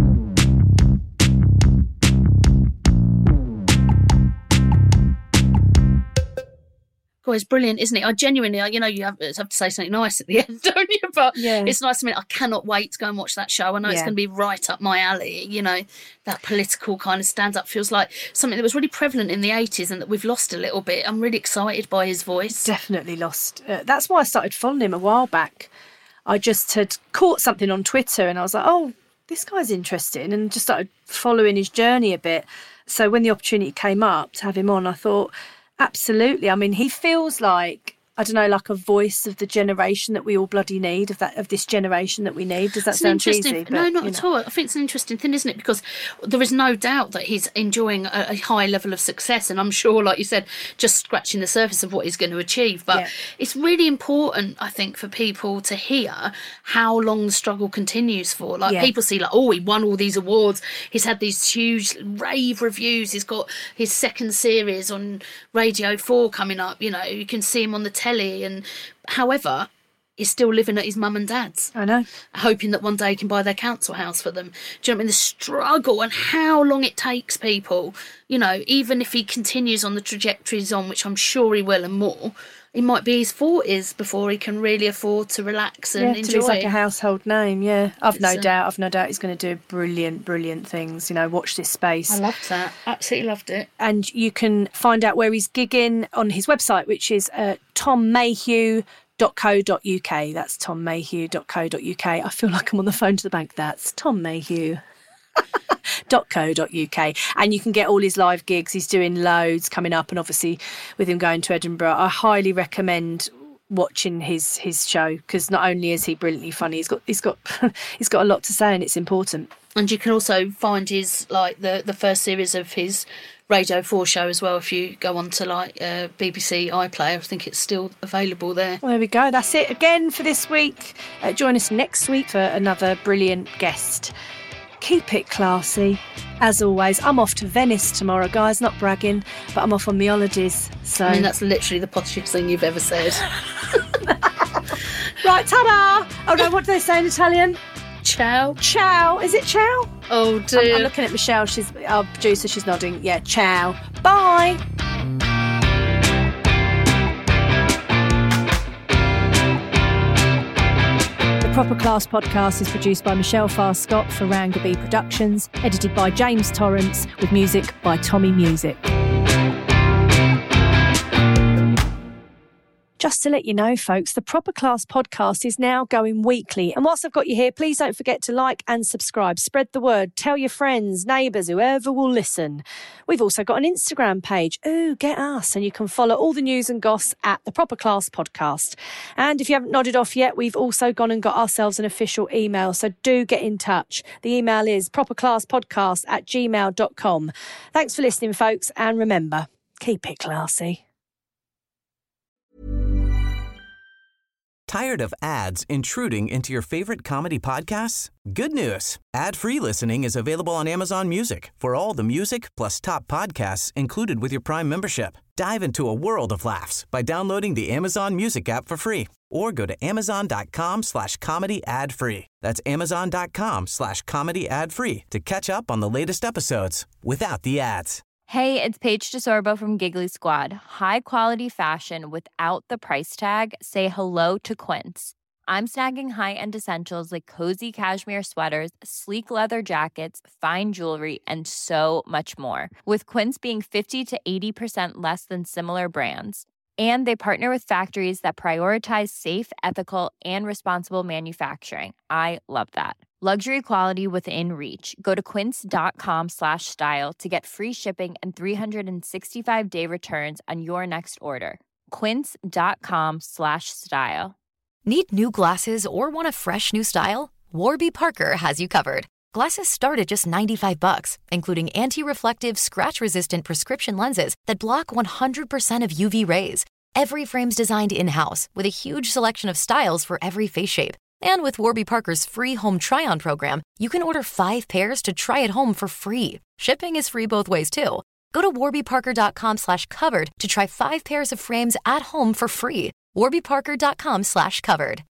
Oh, it's brilliant, isn't it? I genuinely, you have to say something nice at the end, don't you? But it's nice to me. I cannot wait to go and watch that show. I know it's going to be right up my alley. That political kind of stand-up feels like something that was really prevalent in the 80s and that we've lost a little bit. I'm really excited by his voice. Definitely lost. That's why I started following him a while back. I just had caught something on Twitter and I was like, oh, this guy's interesting, and just started following his journey a bit. So when the opportunity came up to have him on, I thought... Absolutely. I mean, he feels like I don't know, like a voice of the generation that we all bloody need, of this generation that we need. Does that sound cheesy? No, not at all. I think it's an interesting thing, isn't it? Because there is no doubt that he's enjoying a high level of success, and I'm sure, like you said, just scratching the surface of what he's going to achieve. But it's really important, I think, for people to hear how long the struggle continues for. Like people see, like, oh, he won all these awards. He's had these huge rave reviews. He's got his second series on Radio 4 coming up. You know, you can see him on the telly, and however, he's still living at his mum and dad's. I know. Hoping that one day he can buy their council house for them. Do you know what I mean? The struggle and how long it takes people, you know, even if he continues on the trajectory he's on, which I'm sure he will and more, it might be his 40s before he can really afford to relax and enjoy. He's like a household name, I've no doubt he's going to do brilliant things. You know, watch this space. I loved that. Absolutely loved it. And you can find out where he's gigging on his website, which is tommayhew.co.uk. That's tommayhew.co.uk. I feel like I'm on the phone to the bank. That's Tom Mayhew. .co.uk, and you can get all his live gigs. He's doing loads coming up, and obviously with him going to Edinburgh, I highly recommend watching his show, because not only is he brilliantly funny, he's got a lot to say, and it's important. And you can also find his, like, the first series of his Radio 4 show as well if you go on to like BBC iPlayer. I think it's still available there. Well, there we go. That's it again for this week. Join us next week for another brilliant guest. Keep it classy. As always, I'm off to Venice tomorrow, guys. Not bragging, but I'm off on my holidays. So I mean, that's literally the poshest thing you've ever said. Right, ta-da! Oh no, what do they say in Italian? Ciao. Ciao. Is it ciao? Oh dear. I'm looking at Michelle. She's our producer. She's nodding. Yeah, ciao. Bye. The Proper Class podcast is produced by Michelle Farr-Scott for Rangaby Productions, edited by James Torrance, with music by Tommy Music. Just to let you know, folks, the Proper Class podcast is now going weekly. And whilst I've got you here, please don't forget to like and subscribe. Spread the word. Tell your friends, neighbours, whoever will listen. We've also got an Instagram page. Ooh, get us. And you can follow all the news and goss at the Proper Class podcast. And if you haven't nodded off yet, we've also gone and got ourselves an official email. So do get in touch. The email is properclasspodcast@gmail.com. Thanks for listening, folks. And remember, keep it classy. Tired of ads intruding into your favorite comedy podcasts? Good news. Ad-free listening is available on Amazon Music for all the music plus top podcasts included with your Prime membership. Dive into a world of laughs by downloading the Amazon Music app for free or go to amazon.com/comedy ad-free. That's amazon.com/comedy ad-free to catch up on the latest episodes without the ads. Hey, it's Paige DeSorbo from Giggly Squad. High quality fashion without the price tag. Say hello to Quince. I'm snagging high-end essentials like cozy cashmere sweaters, sleek leather jackets, fine jewelry, and so much more. With Quince being 50 to 80% less than similar brands. And they partner with factories that prioritize safe, ethical, and responsible manufacturing. I love that. Luxury quality within reach. Go to quince.com/style to get free shipping and 365-day returns on your next order. Quince.com/style. Need new glasses or want a fresh new style? Warby Parker has you covered. Glasses start at just $95, including anti-reflective, scratch-resistant prescription lenses that block 100% of UV rays. Every frame's designed in-house with a huge selection of styles for every face shape. And with Warby Parker's free home try-on program, you can order 5 pairs to try at home for free. Shipping is free both ways, too. Go to warbyparker.com/covered to try 5 pairs of frames at home for free. warbyparker.com/covered.